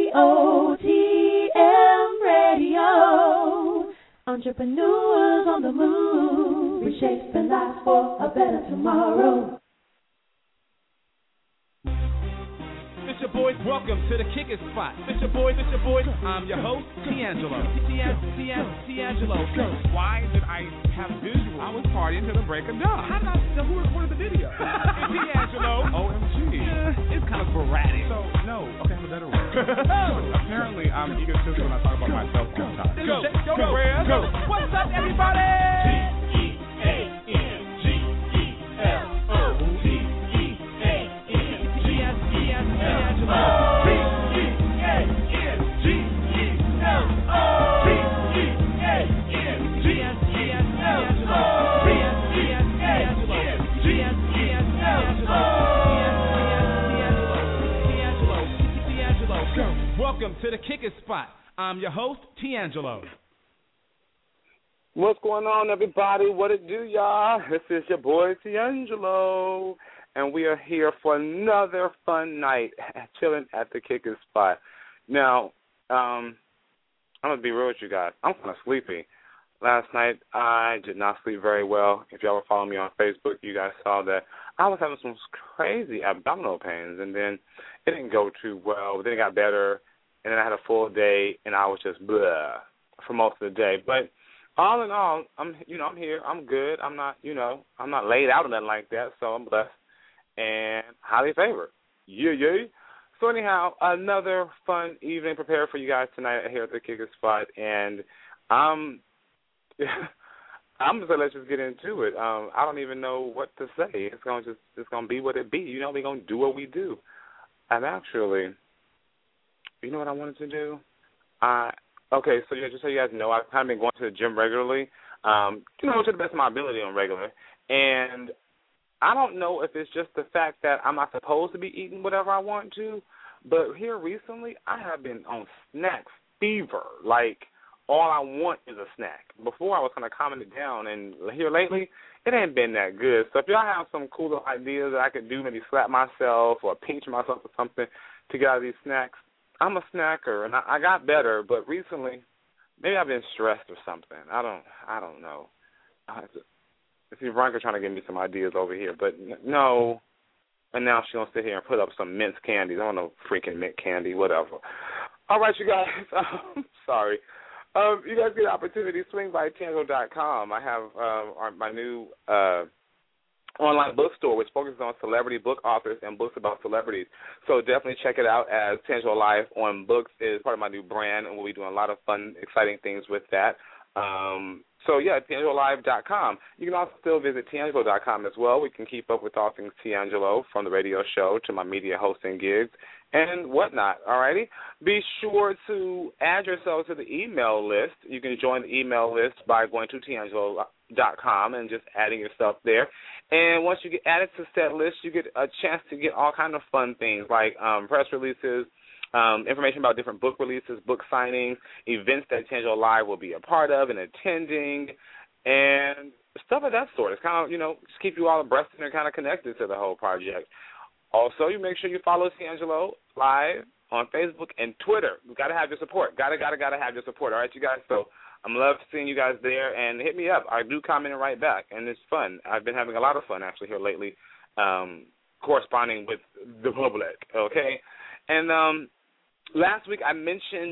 OTM Radio. Entrepreneurs on the move, reshaping lives for a better tomorrow. It's your boys, welcome to the Kicking Spot. It's your boys, I'm your host, D'Angelo. D'Angelo. Why did I have visual? I was partying till the break of dawn. How did I know who recorded the video? D'Angelo. OMG. Yeah, it's kind of sporadic. So, no. Okay, I have a better word. Apparently, I'm egotistical when I talk about myself all the time. Go. What's up, everybody? Welcome to the Kicking Spot. I'm your host, D'Angelo. What's going on, everybody? What it do, y'all? This is your boy, D'Angelo, and we are here for another fun night chilling at the Kicking Spot. Now, I'm going to be real with you guys. I'm kind of sleepy. Last night, I did not sleep very well. If y'all were following me on Facebook, you guys saw that I was having some crazy abdominal pains, and then it didn't go too well. But then it got better, and then I had a full day, and I was just blah for most of the day. But all in all, I'm here. I'm good. I'm not laid out or nothing like that, so I'm blessed and highly favored. Yeah. So anyhow, another fun evening prepared for you guys tonight here at the Kicking Spot, and I'm just gonna let's just get into it. I don't even know what to say. It's gonna be what it be. We're gonna do what we do. And actually, you know what I wanted to do? Okay, so yeah, just so you guys know, I've kind of been going to the gym regularly. To the best of my ability on regular. And I don't know if it's just the fact that I'm not supposed to be eating whatever I want to, but here recently I have been on snack fever. Like, all I want is a snack. Before I was kind of calming it down, and here lately, it ain't been that good. So if y'all have some cooler ideas that I could do, maybe slap myself or pinch myself or something to get out of these snacks, I'm a snacker, and I got better, but recently, maybe I've been stressed or something. I don't know. See, Veronica trying to give me some ideas over here, but no. And now she's going to sit here and put up some mint candies. I don't know, freaking mint candy, whatever. All right, you guys. Sorry. You guys get an opportunity, swing by Tango.com. I have my new online bookstore, which focuses on celebrity book authors and books about celebrities. So definitely check it out, as Tangelo Life on Books is part of my new brand, and we'll be doing a lot of fun, exciting things with that. So, yeah, TangeloLive.com. You can also still visit Tangelo.com as well. We can keep up with all things D'Angelo, from the radio show to my media hosting gigs and whatnot, all righty? Be sure to add yourself to the email list. You can join the email list by going to Tangelo.com and just adding yourself there. And once you get added to that list, you get a chance to get all kind of fun things like press releases, information about different book releases, book signings, events that Tangelo Live will be a part of and attending, and stuff of that sort. It's kind of, just keep you all abreast and kind of connected to the whole project. Also, you make sure you follow Tangelo Live on Facebook and Twitter. We've got to have your support. Gotta have your support. All right, you guys? So I'm love seeing you guys there, and hit me up. I do comment and write back, and it's fun. I've been having a lot of fun, actually, here lately, corresponding with the public, okay? And last week I mentioned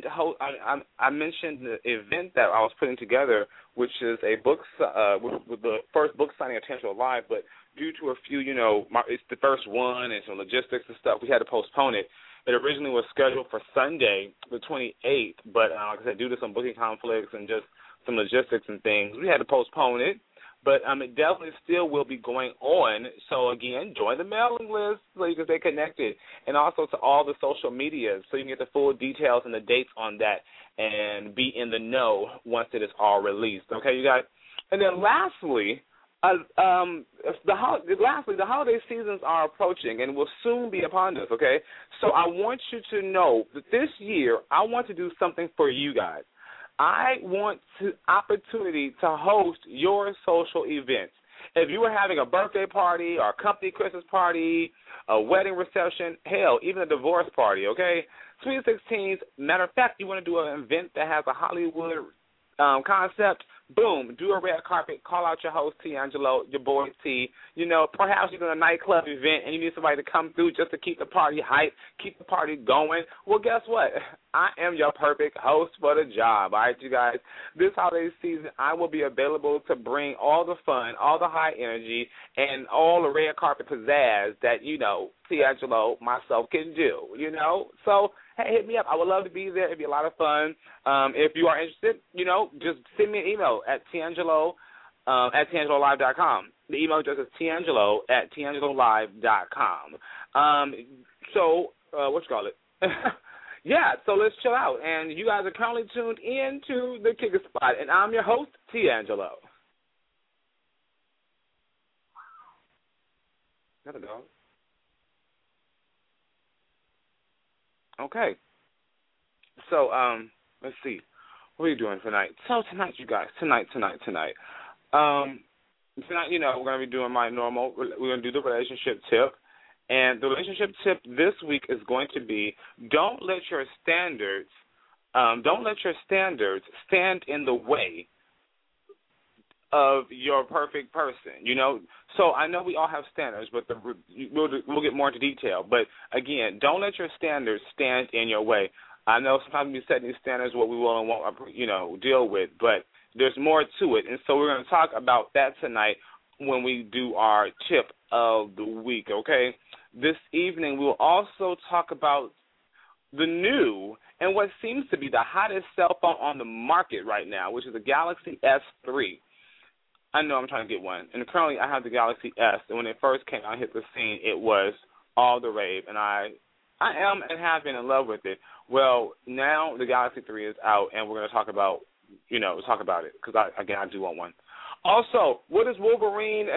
the event that I was putting together, which is a book with the first book signing of Tangelo Live, but due to a few, it's the first one and some logistics and stuff, we had to postpone it. It originally was scheduled for Sunday, the 28th, but like I said, due to some booking conflicts and just some logistics and things, we had to postpone it. But it definitely still will be going on. So, again, join the mailing list so you can stay connected. And also to all the social medias so you can get the full details and the dates on that and be in the know once it is all released. Okay, you guys? And then lastly, the holiday seasons are approaching and will soon be upon us, okay? So I want you to know that this year I want to do something for you guys. I want the opportunity to host your social events. If you were having a birthday party or a company Christmas party, a wedding reception, hell, even a divorce party, okay? Sweet 16s, matter of fact, you want to do an event that has a Hollywood concept, boom, do a red carpet, call out your host, T'Angelo, your boy T. You know, perhaps you're doing a nightclub event and you need somebody to come through just to keep the party hype, keep the party going. Well, guess what? I am your perfect host for the job, all right, you guys? This holiday season, I will be available to bring all the fun, all the high energy, and all the red carpet pizzazz that, you know, T'Angelo, myself can do, you know? So, hey, hit me up. I would love to be there. It'd be a lot of fun. If you are interested, you know, just send me an email at T'Angelo at T'AngeloLive.com. The email address is T'Angelo at T'AngeloLive.com. What you call it? Yeah, so let's chill out. And you guys are currently tuned in to the Kicker Spot, and I'm your host, T'Angelo. Is that a dog? Okay. So, let's see. What are you doing tonight? So tonight, you guys, tonight. Tonight, you know, we're going to be doing my normal, we're going to do the relationship tip. And the relationship tip this week is going to be don't let your standards stand in the way of your perfect person, you know. So I know we all have standards, but we'll get more into detail. But, again, don't let your standards stand in your way. I know sometimes we set these standards what we will and won't, you know, deal with, but there's more to it. And so we're going to talk about that tonight when we do our tip of the week, okay? This evening we'll also talk about the new and what seems to be the hottest cell phone on the market right now, which is the Galaxy S3. I know I'm trying to get one. And currently I have the Galaxy S, and when it first came out, hit the scene, it was all the rave, and I am and have been in love with it. Well, now the Galaxy 3 is out, and we're going to talk about, it, because, I do want one. Also, what does Wolverine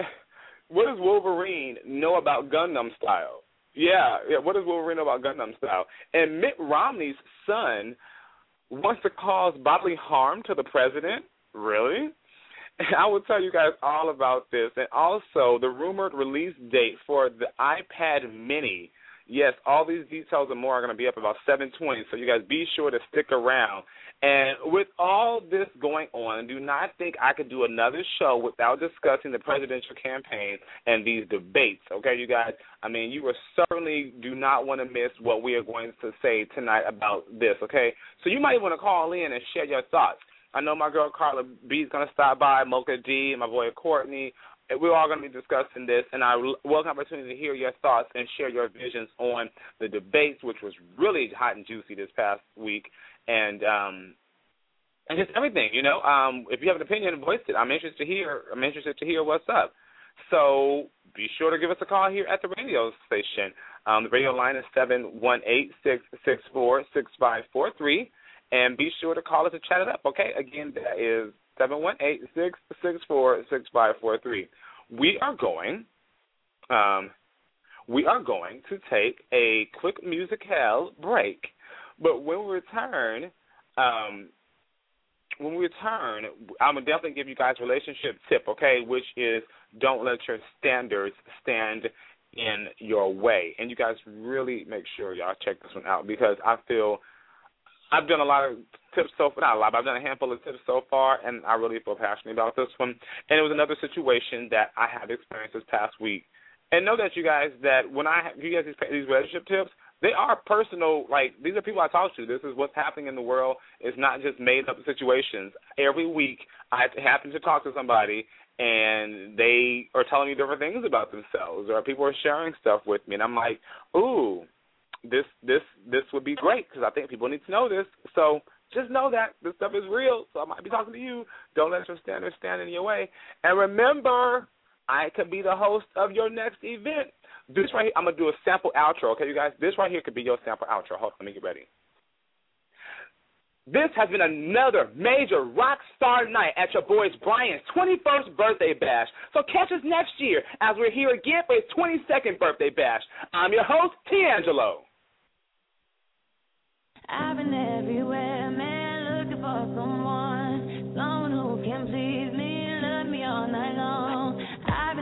know about Gangnam Style? Yeah, what does Wolverine know about Gangnam Style? And Mitt Romney's son wants to cause bodily harm to the president? Really? I will tell you guys all about this. And also the rumored release date for the iPad mini. Yes, all these details and more are going to be up about 7:20, so you guys be sure to stick around. And with all this going on, do not think I could do another show without discussing the presidential campaign and these debates, okay, you guys? I mean, you certainly do not want to miss what we are going to say tonight about this, okay? So you might want to call in and share your thoughts. I know my girl Carla B is going to stop by, Mocha D, my boy Courtney. We're all going to be discussing this, and I welcome the opportunity to hear your thoughts and share your visions on the debates, which was really hot and juicy this past week, and just everything. You know, if you have an opinion, voice it. I'm interested to hear what's up. So be sure to give us a call here at the radio station. The radio line is 718-664-6543, and be sure to call us and chat it up. Okay, again, that is 718-664-6543. We are going to take a quick musical break, but when we return, I'm gonna definitely give you guys a relationship tip, okay, which is don't let your standards stand in your way. And you guys really make sure y'all check this one out, because I feel I've done a lot of tips so far, not a lot, but I've done a handful of tips so far, and I really feel passionate about this one. And it was another situation that I had experienced this past week. And know that, you guys, that when I give you guys these relationship tips, they are personal. Like, these are people I talk to. This is what's happening in the world. It's not just made-up situations. Every week I happen to talk to somebody, and they are telling me different things about themselves, or people are sharing stuff with me, and I'm like, ooh, this would be great, because I think people need to know this. So just know that this stuff is real. So I might be talking to you. Don't let your standards stand in your way. And remember, I could be the host of your next event. This right here, I'm going to do a sample outro, okay, you guys? This right here could be your sample outro. Hold on, let me get ready. This has been another major rock star night at your boy Brian's 21st birthday bash. So catch us next year as we're here again for his 22nd birthday bash. I'm your host, T'Angelo. I've been everywhere, man, looking for someone who can please me, love me all night long. I've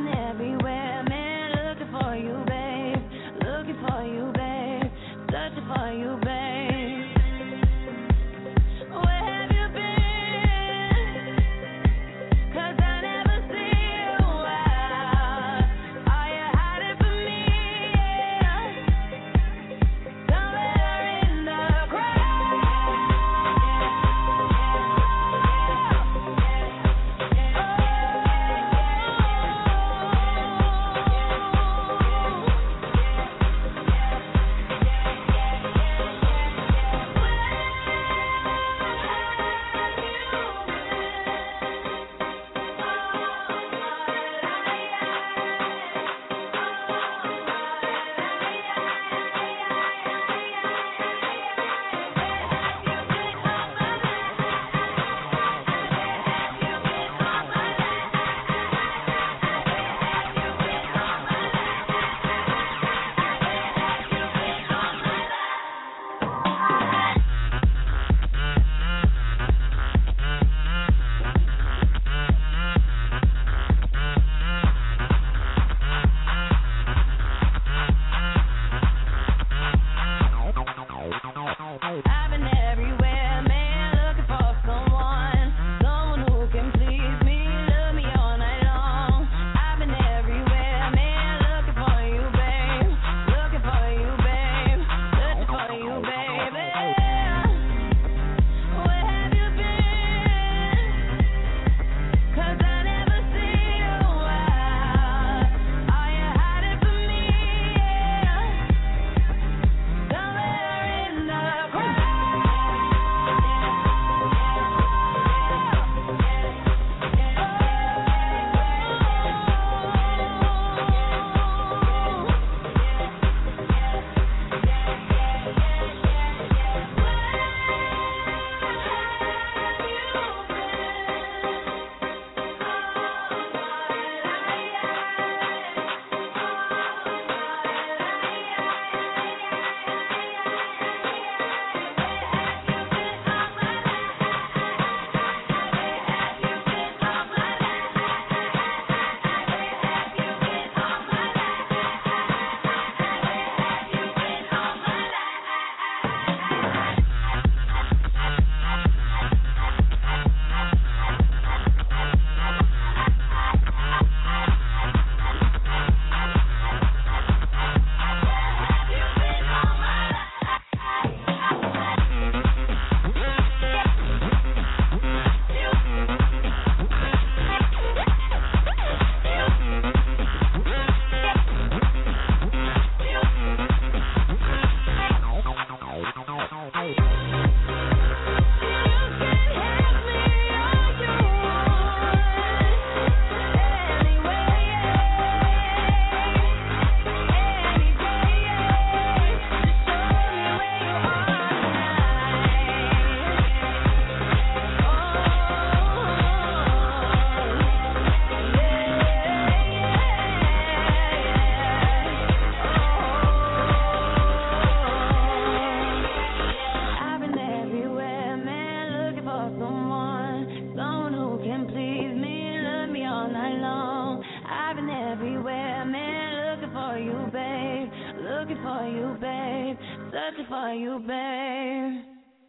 are you, babe?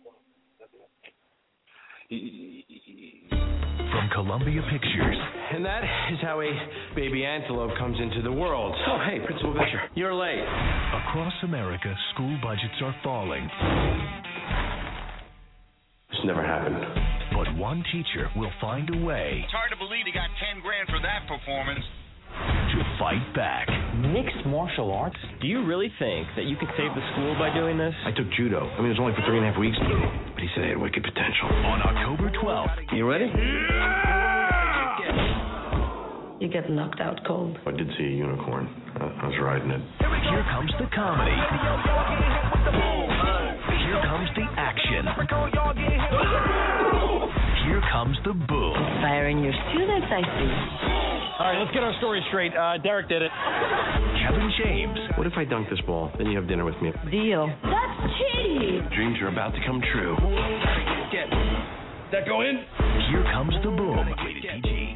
From Columbia Pictures. And that is how a baby antelope comes into the world. Oh, hey, Principal Butcher, you're late. Across America, school budgets are falling. This never happened. But one teacher will find a way. It's hard to believe he got $10,000 for that performance. To fight back. Mixed martial arts? Do you really think that you could save the school by doing this? I took judo. I mean, it was only for 3.5 weeks, but he said I had wicked potential. On October 12th. You ready? You get knocked out cold. I did see a unicorn. I was riding it. Here comes the comedy. Here comes the action. Here comes the boom. Inspiring your students, I see. All right, let's get our story straight. Derek did it. Kevin James. What if I dunk this ball, then you have dinner with me? Deal. That's cheating. Dreams are about to come true. Get that go in? Here comes the boom. Rated PG.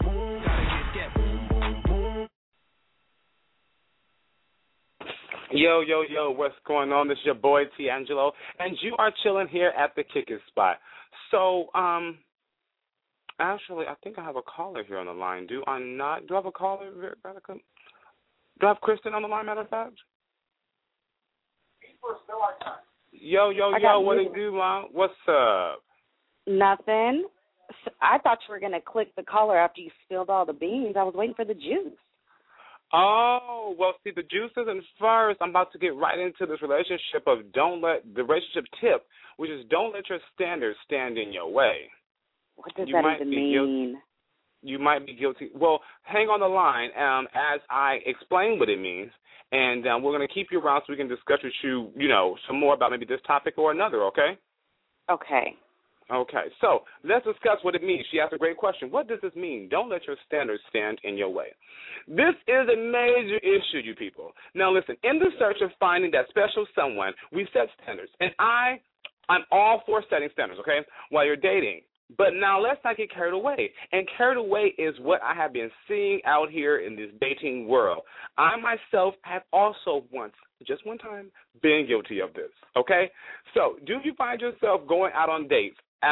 Yo, what's going on? This is your boy, Tiangelo, and you are chilling here at the Kicking Spot. So, actually, I think I have a caller here on the line. Do I not? Do I have a caller, Veronica? Do I have Kristen on the line, matter of fact? Yo, what it do, Mom? What's up? Nothing. I thought you were going to click the caller after you spilled all the beans. I was waiting for the juice. Oh, well, see, the juice isn't first. I'm about to get right into this relationship of the relationship tip, which is don't let your standards stand in your way. What does that even mean? You might be guilty. Well, hang on the line as I explain what it means, and we're going to keep you around so we can discuss with you, some more about maybe this topic or another, okay? Okay. Okay, so let's discuss what it means. She asked a great question. What does this mean? Don't let your standards stand in your way. This is a major issue, you people. Now, listen, in the search of finding that special someone, we set standards. And I'm all for setting standards, okay, while you're dating. But now let's not get carried away. And carried away is what I have been seeing out here in this dating world. I myself have also just one time, been guilty of this, okay? So do you find yourself going out on dates,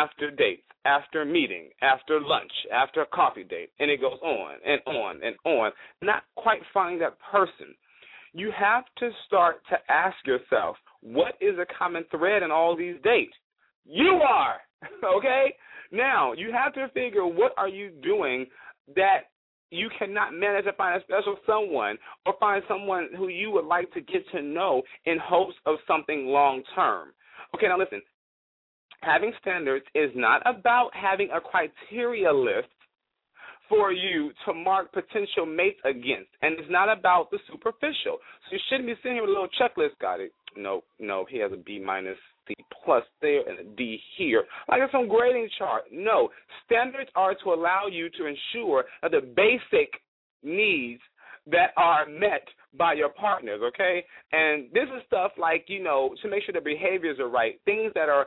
after meeting, after lunch, after a coffee date, and it goes on and on and on, not quite finding that person? You have to start to ask yourself, what is a common thread in all these dates? You are, okay? Now, you have to figure what are you doing that you cannot manage to find a special someone or find someone who you would like to get to know in hopes of something long-term. Okay, now listen. Having standards is not about having a criteria list for you to mark potential mates against, and it's not about the superficial. So you shouldn't be sitting here with a little checklist. Got it? No, he has a B minus, C plus there, and a D here. Like it's some grading chart. No, standards are to allow you to ensure that the basic needs that are met by your partners, okay? And this is stuff like, to make sure the behaviors are right, things that are,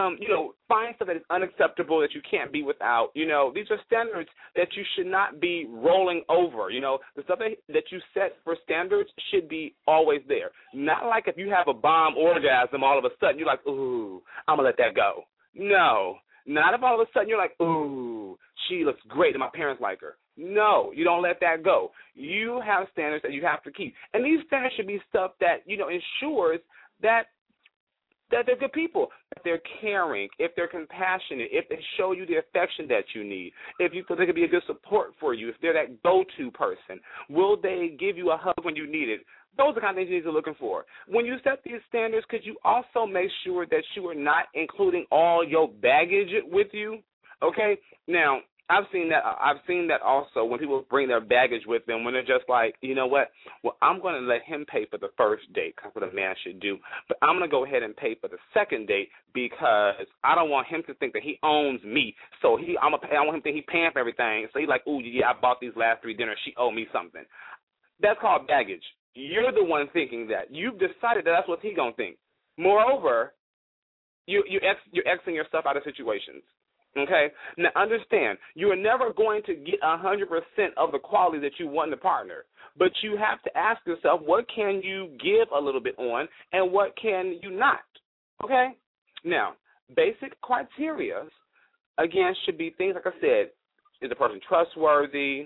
find stuff that is unacceptable that you can't be without. These are standards that you should not be rolling over. The stuff that you set for standards should be always there. Not like if you have a bomb orgasm, all of a sudden you're like, ooh, I'm going to let that go. No, not if all of a sudden you're like, ooh, she looks great and my parents like her. No, you don't let that go. You have standards that you have to keep. And these standards should be stuff that, ensures that they're good people, if they're caring, if they're compassionate, if they show you the affection that you need, if you feel they could be a good support for you, if they're that go-to person. Will they give you a hug when you need it? Those are the kind of things you need to be looking for. When you set these standards, could you also make sure that you are not including all your baggage with you? Okay? Now, I've seen that also when people bring their baggage with them, when they're just like, you know what, well, I'm going to let him pay for the first date. That's what a man should do. But I'm going to go ahead and pay for the second date because I don't want him to think that he owns me. So I want him to think he's paying for everything. So he's like, ooh, yeah, I bought these last 3 dinners. She owed me something. That's called baggage. You're the one thinking that. You've decided that that's what he's going to think. Moreover, you're Xing yourself out of situations. Okay? Now, understand, you are never going to get 100% of the quality that you want in a partner, but you have to ask yourself, what can you give a little bit on and what can you not? Okay? Now, basic criteria, again, should be things like I said. Is the person trustworthy?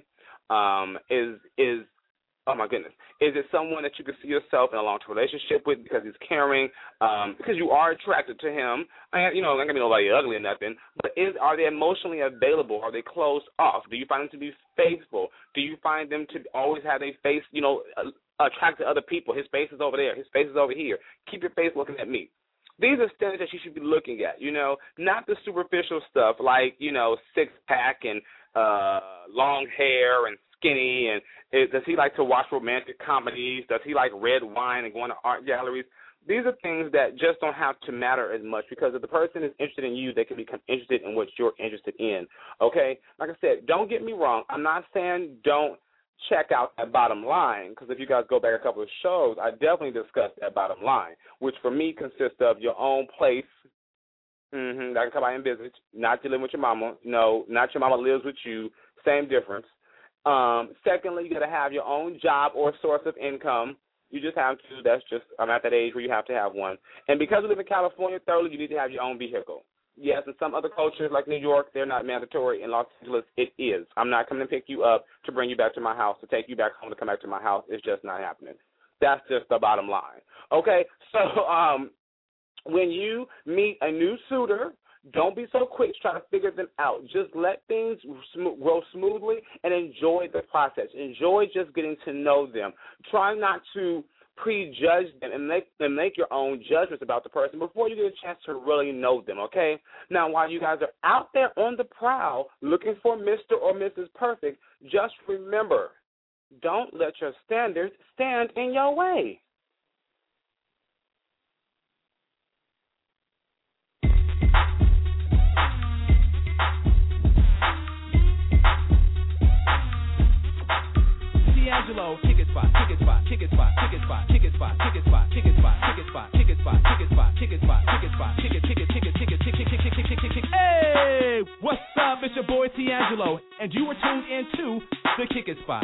Oh, my goodness. Is it someone that you can see yourself in a long-term relationship with because he's caring, because you are attracted to him? Not going to be nobody ugly or nothing, but are they emotionally available? Are they closed off? Do you find them to be faithful? Do you find them to always have their face, attracted to other people? His face is over there. His face is over here. Keep your face looking at me. These are standards that you should be looking at, not the superficial stuff like, six-pack and long hair and skinny, and does he like to watch romantic comedies? Does he like red wine and going to art galleries? These are things that just don't have to matter as much, because if the person is interested in you, they can become interested in what you're interested in, okay? Like I said, don't get me wrong. I'm not saying don't check out that bottom line, because if you guys go back a couple of shows, I definitely discussed that bottom line, which for me consists of your own place. That can come out in business. Not you live with your mama. No, not your mama lives with you. Same difference. Secondly, you got to have your own job or source of income. You just have to. I'm at that age where you have to have one. And because we live in California, thirdly, you need to have your own vehicle. Yes, in some other cultures like New York, they're not mandatory. In Los Angeles, it is. I'm not coming to pick you up to bring you back to my house, to take you back home to come back to my house. It's just not happening. That's just the bottom line. Okay, so when you meet a new suitor, don't be so quick to try to figure them out. Just let things grow smoothly and enjoy the process. Enjoy just getting to know them. Try not to prejudge them and make your own judgments about the person before you get a chance to really know them, okay? Now, while you guys are out there on the prowl looking for Mr. or Mrs. Perfect, just remember, don't let your standards stand in your way. D'Angelo, ticket spot, ticket spot, ticket spot, ticket spot, ticket spot, ticket spot, ticket spot, ticket spot, ticket spot, ticket spot, ticket spot, ticket spot, ticket, ticket, ticket, ticket, ticket, ticket, ticket, ticket, ticket. Hey, what's up? It's your boy D'Angelo, and you were tuned into the Ticket Spot.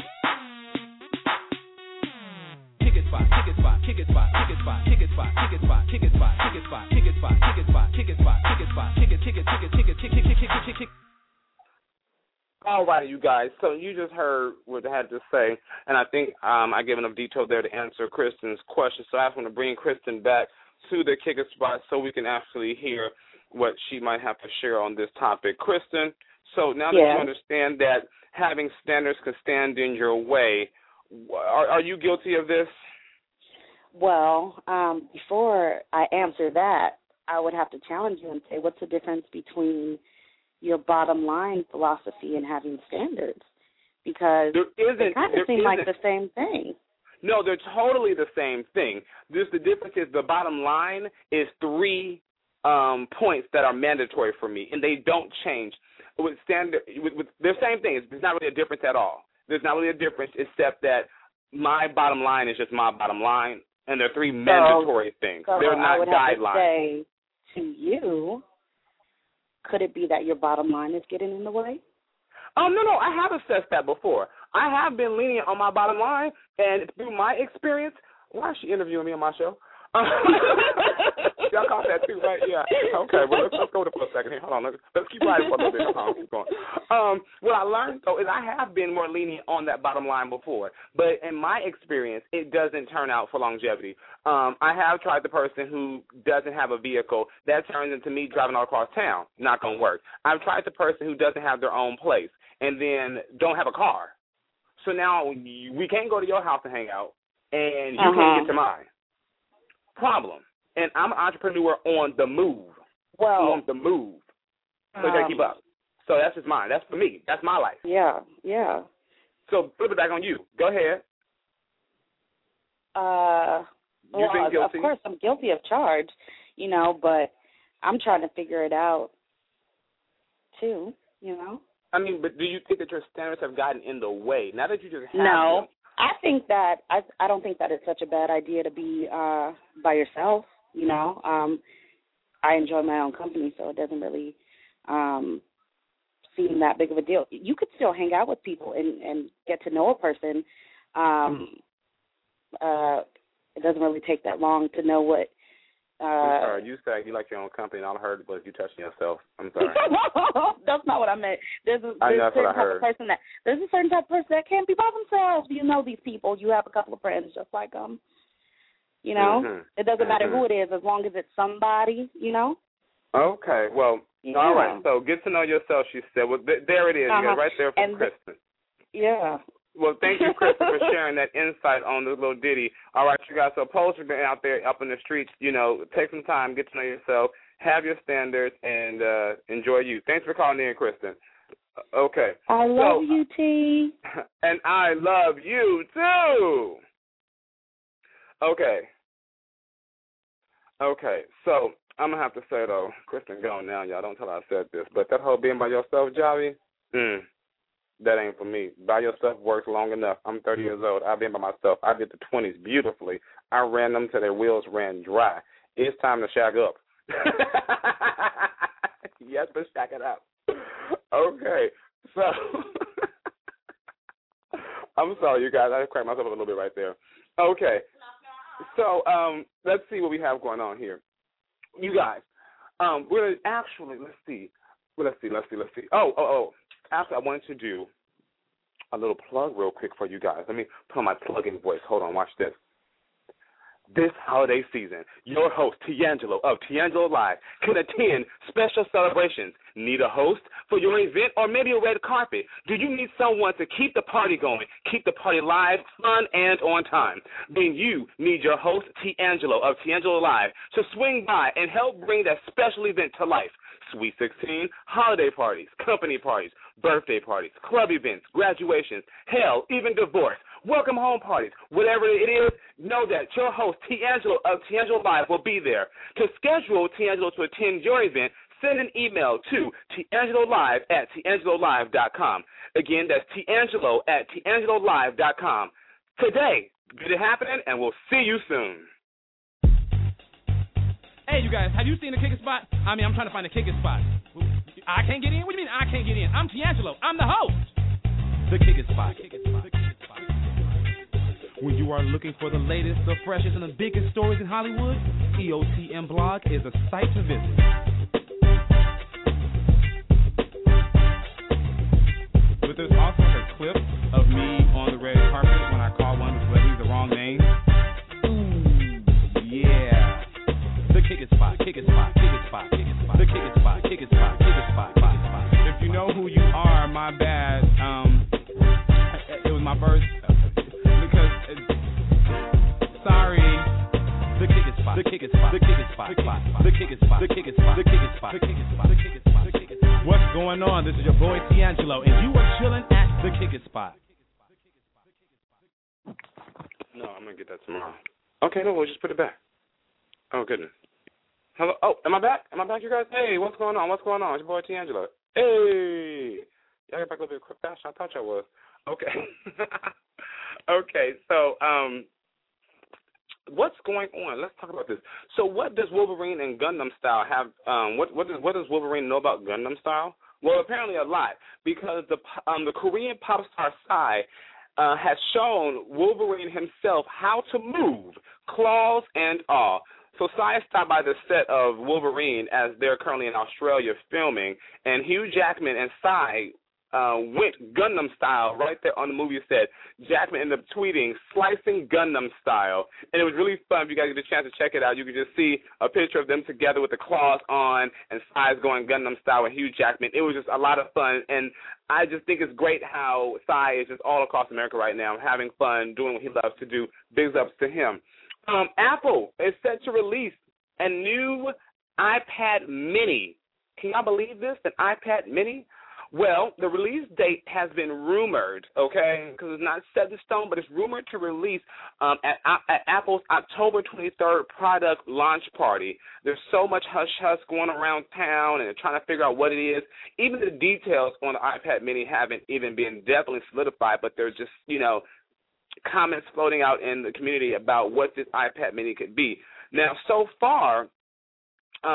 Ticket spot, ticket spot, ticket spot, ticket spot, ticket spot, ticket spot, ticket spot, ticket spot, ticket spot, ticket spot, ticket spot, ticket spot, ticket, ticket, ticket, ticket, ticket, ticket, ticket, ticket. All right, you guys. So you just heard what I had to say, and I think I gave enough detail there to answer Kristen's question. So I just want to bring Kristen back to the Kicker Spot so we can actually hear what she might have to share on this topic. Kristen, so now that you understand that having standards can stand in your way, are you guilty of this? Well, before I answer that, I would have to challenge you and say, what's the difference between your bottom line philosophy and having standards? Because they kind of seem like the same thing. No, they're totally the same thing. Just the difference is the bottom line is 3 points that are mandatory for me, and they don't change. With standard, with the same thing. There's not really a difference at all. There's not really a difference except that my bottom line is just my bottom line, and they're 3 mandatory things. So they're not I would guidelines. Have to say to you, could it be that your bottom line is getting in the way? Oh, no, I have assessed that before. I have been lenient on my bottom line, and through my experience, why is she interviewing me on my show? Y'all caught that too, right? Yeah. Okay, well, let's go to for a second here. Hold on. Let's keep riding for a little bit. Hold on, keep going. What I learned, though, is I have been more lenient on that bottom line before. But in my experience, it doesn't turn out for longevity. I have tried the person who doesn't have a vehicle. That turns into me driving all across town. Not going to work. I've tried the person who doesn't have their own place and then don't have a car. So now we can't go to your house and hang out, and you can't get to mine. Problem. And I'm an entrepreneur on the move. Well, on the move. So you got to keep up. So that's just mine. That's for me. That's my life. Yeah. So flip it back on you. Go ahead. Well, of course I'm guilty of charge, but I'm trying to figure it out too, I mean, but do you think that your standards have gotten in the way? Now that you just have No. Them. I think that I don't think that it's such a bad idea to be by yourself. I enjoy my own company, so it doesn't really seem that big of a deal. You could still hang out with people and get to know a person. It doesn't really take that long to know what I'm sorry. You said you like your own company, and all I heard was you touching yourself. I'm sorry. That's not what I meant. There's a that's certain what I heard. type of person there's a certain type of person that can't be by themselves. You know these people. You have a couple of friends just like them. You know, It doesn't matter who it is as long as it's somebody. You know. Okay. Well, all right. So get to know yourself. She said. Well, there it is. You got right there from Kristen. Yeah. Well, thank you, Kristen, for sharing that insight on this little ditty. All right, you guys. So, poets been out there, up in the streets. You know, take some time, get to know yourself, have your standards, and enjoy you. Thanks for calling in, Kristen. Okay. I love you, T. And I love you too. Okay. So I'm gonna have to say though, Kristen gone now, y'all. Don't tell her I said this, but that whole being by yourself, Javi, that ain't for me. By yourself works long enough. I'm 30 years old. I've been by myself. I did the 20s beautifully. I ran them till their wheels ran dry. It's time to shack up. Yes, but shack it up. Okay, so I'm sorry, you guys. I cracked myself up a little bit right there. Okay, so let's see what we have going on here. You guys, we're actually, let's see. Oh. After I wanted to do a little plug real quick for you guys. Let me put on my plug-in voice. Hold on, watch this. This holiday season, your host, Tiangelo of Tiangelo Live, can attend special celebrations. Need a host for your event or maybe a red carpet? Do you need someone to keep the party going, keep the party live, fun, and on time? Then you need your host, Tiangelo of Tiangelo Live, to swing by and help bring that special event to life. Sweet 16, holiday parties, company parties, birthday parties, club events, graduations, hell, even divorce, welcome home parties, whatever it is, know that your host, Tiangelo of Tiangelo Live, will be there. To schedule Tiangelo to attend your event, send an email to tiangelolive@tiangelolive.com. Again, that's tiangelo@tiangelolive.com. Today, get it happening, and we'll see you soon. Hey, you guys, have you seen the kicking spot? I'm trying to find the kicking spot. I can't get in? What do you mean I can't get in? I'm Tiangelo. I'm the host. The kicking spot. When you are looking for the latest, the freshest, and the biggest stories in Hollywood, EOTM Blog is a site to visit. But there's also a clip of me on the red carpet when I call one of the celebrities the wrong name. Ooh, yeah. The kicking spot. The kicking spot. If you know who you are, my bad. It was my birth. Sorry. The kicking spot. What's going on? This is your boy Tiangelo, and you are chilling at the kicking spot. No, I'm gonna get that tomorrow. Okay, no, we'll just put it back. Oh goodness. Hello. Oh, am I back, you guys? Hey, what's going on? It's your boy Tiangelo. Hey. Y'all get back a little bit faster. I thought y'all was. Okay. Okay, so what's going on? Let's talk about this. So what does Wolverine and Gundam Style have? What does Wolverine know about Gundam Style? Well, apparently a lot, because the Korean pop star Psy has shown Wolverine himself how to move, claws and all. So Psy stopped by the set of Wolverine as they're currently in Australia filming, and Hugh Jackman and Psy went Gundam Style right there on the movie set. Jackman ended up tweeting, "Slicing Gundam Style." And it was really fun. If you guys get a chance to check it out, you can just see a picture of them together with the claws on and Psy's going Gundam Style with Hugh Jackman. It was just a lot of fun. And I just think it's great how Psy is just all across America right now, having fun, doing what he loves to do. Big ups to him. Apple is set to release a new iPad mini. Can y'all believe this? An iPad mini? Well, the release date has been rumored, okay, because it's not set in stone, but it's rumored to release at Apple's October 23rd product launch party. There's so much hush-hush going around town, and they're trying to figure out what it is. Even the details on the iPad mini haven't even been definitely solidified, but there's just, comments floating out in the community about what this iPad mini could be. Now, so far,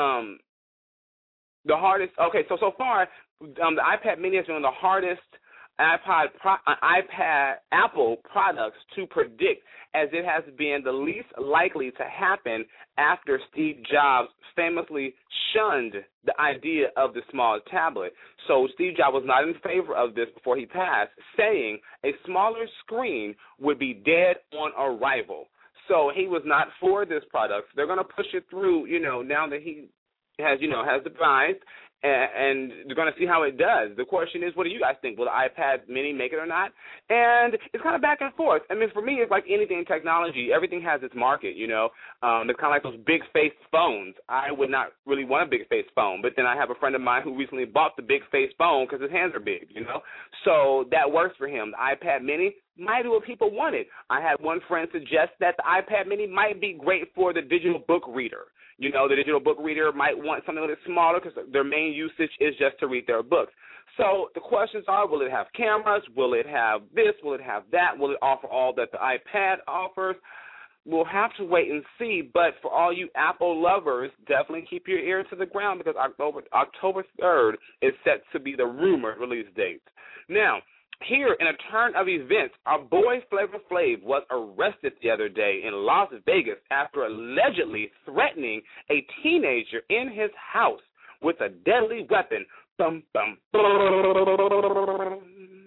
the iPad mini has been the hardest Apple products to predict, as it has been the least likely to happen after Steve Jobs famously shunned the idea of the small tablet. So Steve Jobs was not in favor of this before he passed, saying a smaller screen would be dead on arrival. So he was not for this product. They're going to push it through, now that he has devised, and they're going to see how it does. The question is, what do you guys think? Will the iPad mini make it or not? And it's kind of back and forth. I mean, for me, it's like anything in technology. Everything has its market, It's kind of like those big-face phones. I would not really want a big-face phone, but then I have a friend of mine who recently bought the big-face phone because his hands are big, So that works for him. The iPad mini might do what people wanted. I had one friend suggest that the iPad mini might be great for the digital book reader. The digital book reader might want something a little smaller because their main usage is just to read their books. So the questions are, will it have cameras? Will it have this? Will it have that? Will it offer all that the iPad offers? We'll have to wait and see. But for all you Apple lovers, definitely keep your ear to the ground because October 3rd is set to be the rumored release date. Now, here, in a turn of events, our boy Flavor Flav was arrested the other day in Las Vegas after allegedly threatening a teenager in his house with a deadly weapon. Bum, bum, bum.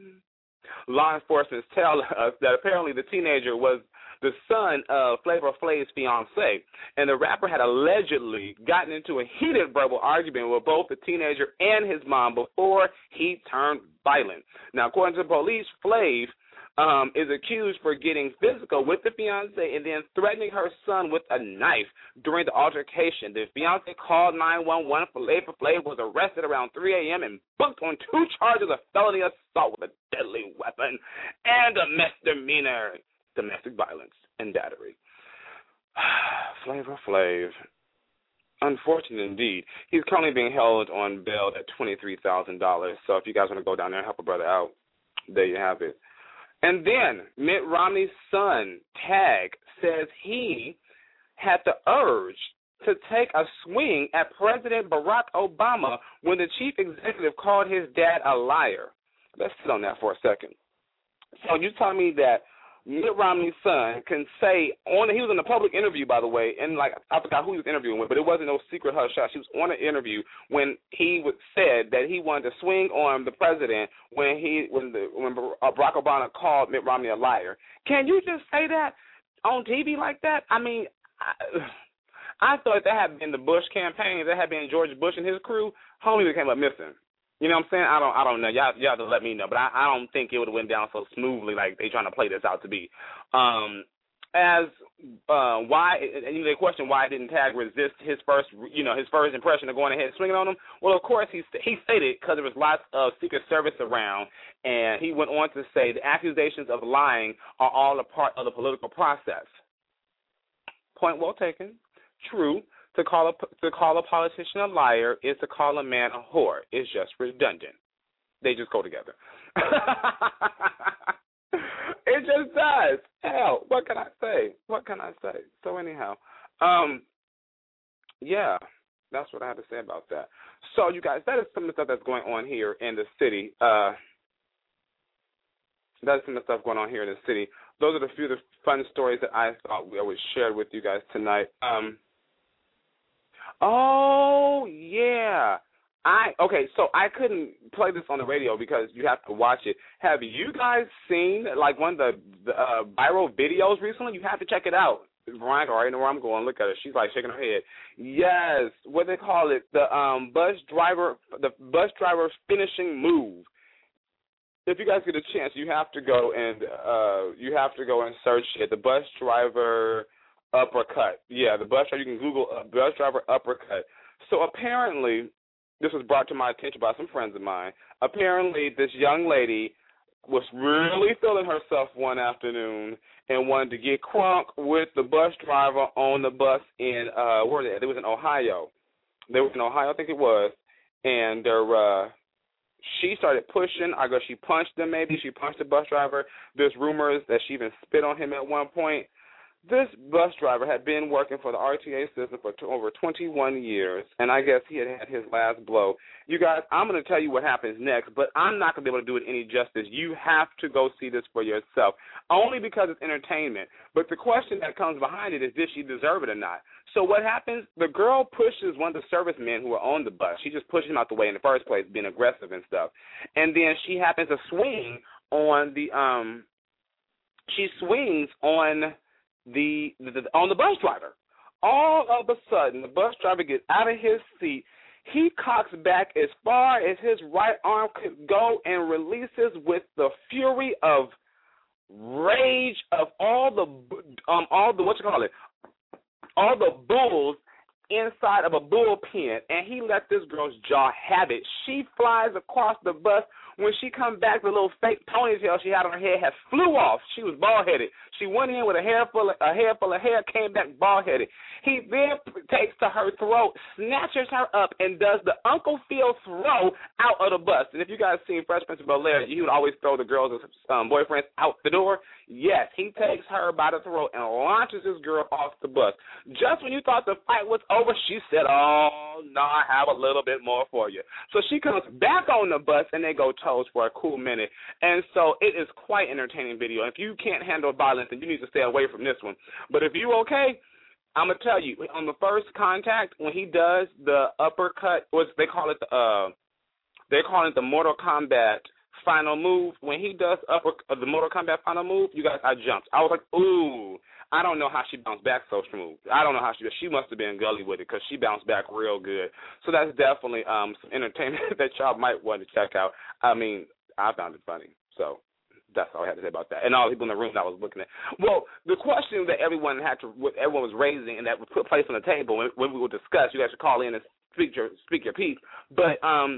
Law enforcement tell us that apparently the teenager was the son of Flavor Flav's fiancée, and the rapper had allegedly gotten into a heated verbal argument with both the teenager and his mom before he turned violent. Now, according to the police, Flav is accused for getting physical with the fiancée and then threatening her son with a knife during the altercation. The fiancée called 911. Flavor Flav was arrested around 3 a.m. and booked on 2 charges of felony assault with a deadly weapon and a misdemeanor, domestic violence and battery. Flavor Flav. Unfortunate indeed. He's currently being held on bail at $23,000. So if you guys want to go down there and help a brother out, there you have it. And then Mitt Romney's son, Tag, says he had the urge to take a swing at President Barack Obama when the chief executive called his dad a liar. Let's sit on that for a second. So you tell me that Mitt Romney's son can say he was in a public interview, by the way, and I forgot who he was interviewing with, but it wasn't no secret hush hush. He was on an interview when he said that he wanted to swing on the president when Barack Obama called Mitt Romney a liar. Can you just say that on TV like that? I mean, I thought that had been the Bush campaign, that had been George Bush and his crew. Homie came up missing. You know what I'm saying? I don't know. Y'all have to let me know. But I don't think it would have went down so smoothly like they trying to play this out to be. Why? And you question why didn't Tag resist his first impression of going ahead and swinging on him? Well, of course he stated because there was lots of Secret Service around, and he went on to say the accusations of lying are all a part of the political process. Point well taken. True. To call a politician a liar is to call a man a whore. It's just redundant. They just go together. It just does. Hell, what can I say? So anyhow, yeah, that's what I have to say about that. So you guys, that is some of the stuff that's going on here in the city. That's some of the stuff going on here in the city. Those are the few of the fun stories that I thought I would share with you guys tonight. Oh, yeah. So I couldn't play this on the radio because you have to watch it. Have you guys seen, one of the viral videos recently? You have to check it out. Veronica already know where I'm going. Look at her. She's, shaking her head. Yes. What they call it? The bus driver's finishing move. If you guys get a chance, you have to go and search it. The bus driver uppercut. Yeah, the bus driver. You can Google bus driver uppercut. So apparently, this was brought to my attention by some friends of mine. Apparently, this young lady was really feeling herself one afternoon and wanted to get crunk with the bus driver on the bus in where they? It was in Ohio. They were in Ohio, I think it was, and she started pushing. I guess she punched them. Maybe she punched the bus driver. There's rumors that she even spit on him at one point. This bus driver had been working for the RTA system for over 21 years, and I guess he had had his last blow. You guys, I'm going to tell you what happens next, but I'm not going to be able to do it any justice. You have to go see this for yourself, only because it's entertainment. But the question that comes behind it is, did she deserve it or not? So what happens, the girl pushes one of the servicemen who were on the bus. She just pushes him out the way in the first place, being aggressive and stuff. And then she happens to swing on the on the bus driver. All of a sudden, the bus driver gets out of his seat. He cocks back as far as his right arm could go and releases with the fury of rage of all the bulls inside of a bullpen, and he let this girl's jaw have it. She flies across the bus. When she come back, the little fake ponytail she had on her head had flew off. She was bald-headed. She went in with a head full of hair, came back bald-headed. He then takes to her throat, snatches her up, and does the Uncle Phil throw out of the bus. And if you guys seen Fresh Prince of Bel-Air, he would always throw the girls' boyfriends out the door. Yes, he takes her by the throat and launches this girl off the bus. Just when you thought the fight was over, she said, "Oh, no, I have a little bit more for you." So she comes back on the bus, and they go toes for a cool minute. And so it is quite entertaining video. If you can't handle violence, then you need to stay away from this one. But if you're okay, I'm going to tell you, on the first contact, when he does the uppercut, they call it the Mortal Kombat final move. When he does the Mortal Kombat final move, you guys, I jumped. I was like, ooh. I don't know how she bounced back so smooth. I don't know how she must have been gully with it because she bounced back real good. So that's definitely some entertainment that y'all might want to check out. I mean, I found it funny. So that's all I had to say about that. And all the people in the room that I was looking at. Well, the question that everyone was raising and that was put place on the table when we would discuss, you guys should call in and speak your piece. But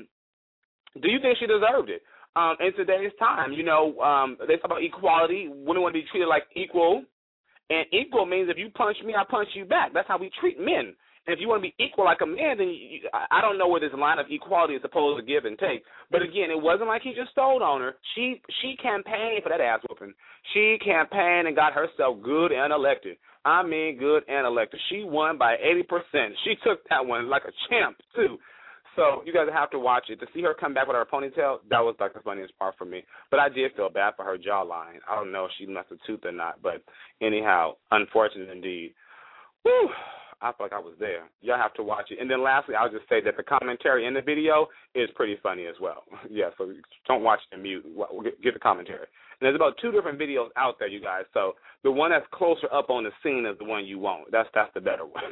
do you think she deserved it? In today's time, they talk about equality. Women want to be treated like equal. And equal means if you punch me, I punch you back. That's how we treat men. And if you want to be equal like a man, then I don't know where this line of equality is supposed to give and take. But again, it wasn't like he just stole on her. She campaigned for that ass whooping. She campaigned and got herself good and elected. I mean good and elected. She won by 80%. She took that one like a champ, too. So you guys have to watch it. To see her come back with her ponytail, that was like the funniest part for me. But I did feel bad for her jawline. I don't know if she messed a tooth or not. But anyhow, unfortunate indeed. Whew, I feel like I was there. Y'all have to watch it. And then lastly, I'll just say that the commentary in the video is pretty funny as well. Yeah, so don't watch it and mute. Get the commentary. And there's about 2 different videos out there, you guys. So the one that's closer up on the scene is the one you want. That's the better one.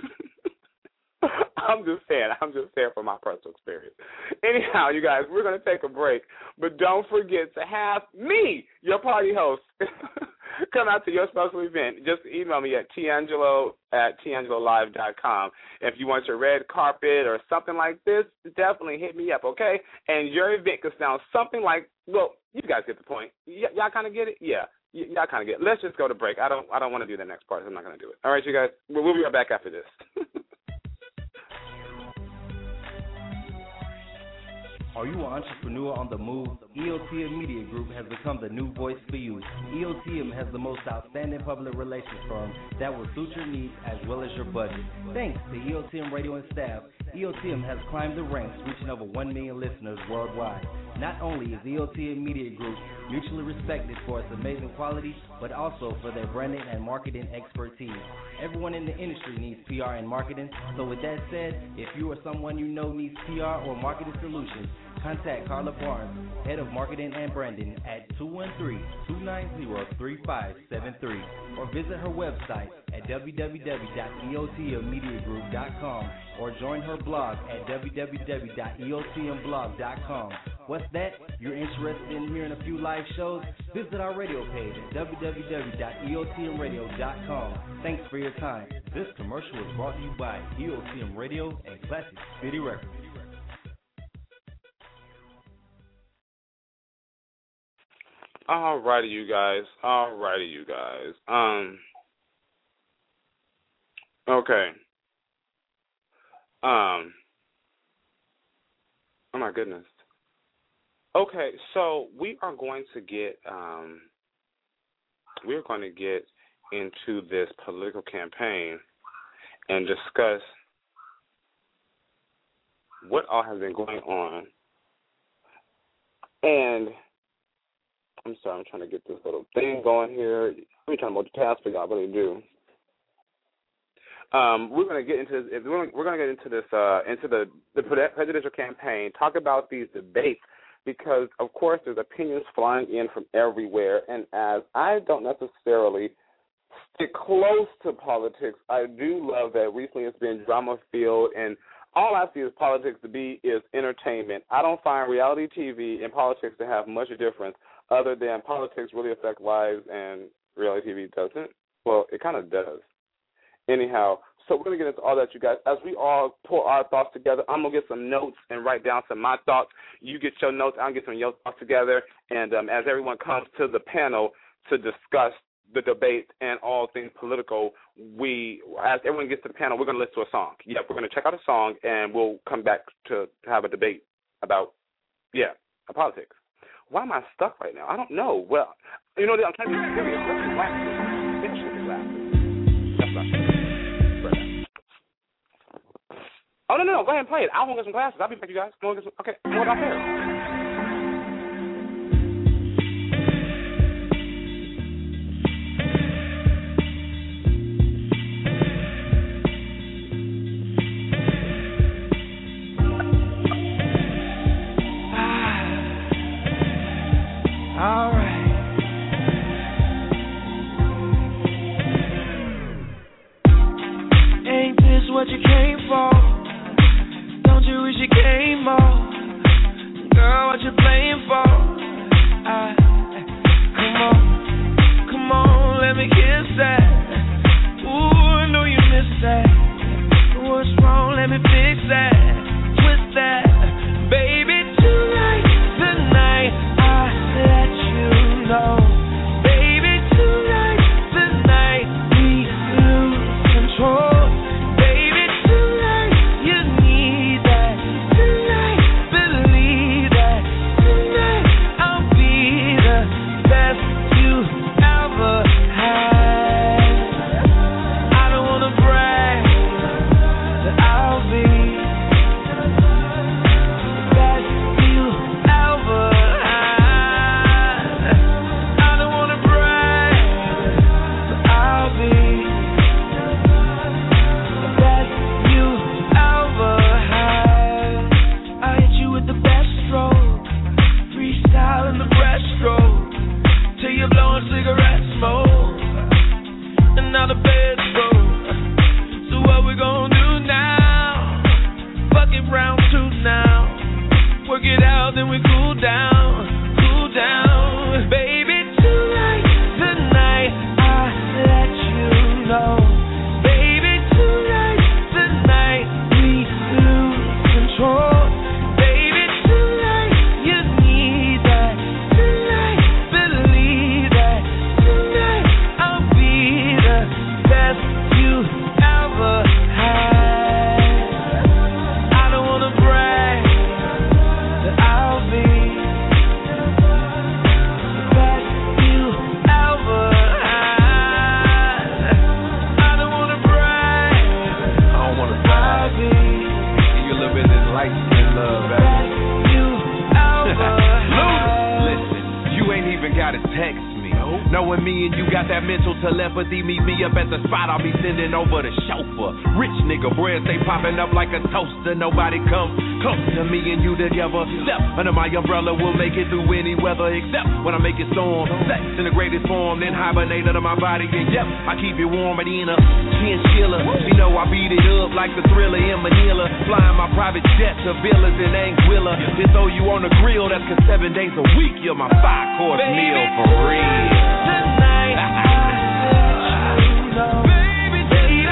I'm just saying from my personal experience. Anyhow, you guys, we're going to take a break, but don't forget to have me, your party host, come out to your special event. Just email me at tiangelo@tiangelolive.com. If you want your red carpet or something like this, definitely hit me up, okay? And your event could sound something like, well, you guys get the point. Y'all kind of get it? Yeah. Y'all kind of get it. Let's just go to break. I don't want to do the next part, so I'm not going to do it. All right, you guys, we'll be right back after this. Are you an entrepreneur on the move? EOTM Media Group has become the new voice for you. EOTM has the most outstanding public relations firm that will suit your needs as well as your budget. Thanks to EOTM Radio and staff, EOTM has climbed the ranks, reaching over 1 million listeners worldwide. Not only is EOTM Media Group mutually respected for its amazing quality, but also for their branding and marketing expertise. Everyone in the industry needs PR and marketing, so with that said, if you or someone you know needs PR or marketing solutions, contact Carla Barnes, Head of Marketing and Branding at 213-290-3573 or visit her website at www.eotmmediagroup.com or join her blog at www.eotmblog.com. What's that? You're interested in hearing a few live shows? Visit our radio page at www.eotmradio.com. Thanks for your time. This commercial is brought to you by EOTM Radio and Classic City Records. Alrighty, you guys. Okay. Oh my goodness. Okay, so we are going to get into this political campaign and discuss what all has been going on. And I'm sorry, I'm trying to get this little thing going here. I'm trying to multitask, but I really do. We're going to get into this. We're going to get into this into the presidential campaign. Talk about these debates because, of course, there's opinions flying in from everywhere. And as I don't necessarily stick close to politics, I do love that recently it's been drama filled, and all I see is politics to be is entertainment. I don't find reality TV and politics to have much difference, other than politics really affect lives and reality TV doesn't. Well, it kind of does. Anyhow, so we're going to get into all that, you guys. As we all pull our thoughts together, I'm going to get some notes and write down some of my thoughts. You get your notes, I'll get some of your thoughts together. And as everyone comes to the panel to discuss the debate and all things political, as everyone gets to the panel, we're going to listen to a song. Yep, we're going to check out a song, and we'll come back to have a debate about, politics. Why am I stuck right now? I don't know. Well, you know, I'm trying to be serious. Finish with the glasses. That's not true. Oh, no, go ahead and play it. I'll go get some glasses. I'll be back, you guys. Go get some. Okay, what about here? All right. Ain't this what you came for? Don't you wish you came more? Girl, what you playing for? Come on, let me kiss that. Ooh, I know you miss that. What's wrong? Let me fix that. Twist that, baby. Tonight, let you know, baby, tonight, the night we lose control, baby, tonight, you need that, tonight, believe that, tonight, I'll be the best you ever had. I don't wanna brag, but I'll be the best you ever had. Cigarette smoke, and now the bed's broke. So what we gonna do now? Fuck it round two now. Work it out, then we cool down, baby. Tonight, the night I let you know, baby. Tonight, the night we lose control, baby. Tonight, you need that. Tonight, believe that. Tonight, I'll be the best you ever had. I don't wanna brag, but I'll be the best you ever had. I don't wanna brag, I'll be you a little bit of this light-skinned love, the best you ever had. Listen, you ain't even gotta text me. Knowing me and you got that mental telepathy, meet me up at the spot, I'll be sending over the chauffeur. Rich nigga bread stay popping up like a toaster. Nobody come close to me and you together. Step under my umbrella, we'll make it through any weather, except when I make it storm. Sex in the greatest form, then hibernate under my body. And yep, I keep it warm and in a chinchilla. You know I beat it up like the Thriller in Manila. Flying my private jet to villas in Anguilla. Then throw you on the grill, that's 'cause 7 days a week you're my 5-course meal for real. Tonight, I let you know, baby,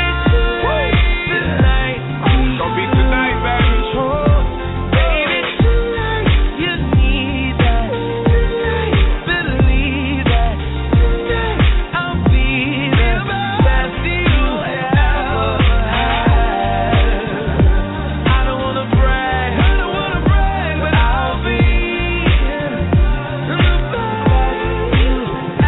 tonight, gonna be tonight, baby. Baby, tonight, you need that. Tonight, believe that. Tonight, I'll be the best you ever had. I don't wanna brag, but I'll be the best you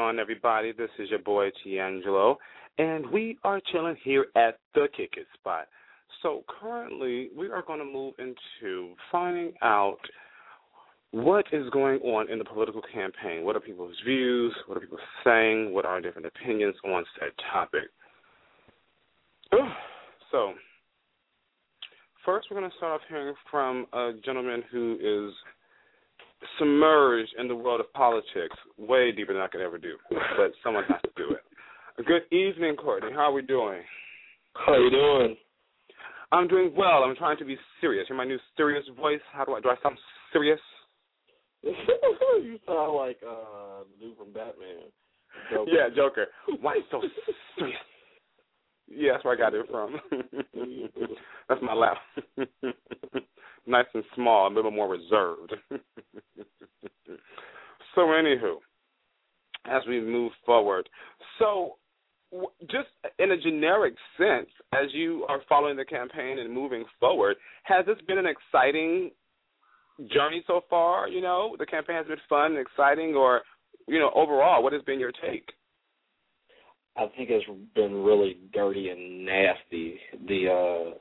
on, everybody? This is your boy, Tiangelo, and we are chilling here at the Kick It Spot. So currently, we are going to move into finding out what is going on in the political campaign. What are people's views? What are people saying? What are different opinions on said topic? So, first we're going to start off hearing from a gentleman who is submerged in the world of politics way deeper than I could ever do, but someone has to do it. Good evening, Courtney. How are we doing? How are you doing? I'm doing well. I'm trying to be serious. You're my new serious voice. Do I sound serious? You sound like the dude from Batman. Joker. Yeah, Joker. Why so serious? Yeah, that's where I got it from. That's my laugh. Nice and small, a little more reserved. So, anywho, as we move forward, so just in a generic sense, as you are following the campaign and moving forward, has this been an exciting journey so far? You know, the campaign has been fun and exciting, or, you know, overall, what has been your take? I think it's been really dirty and nasty. The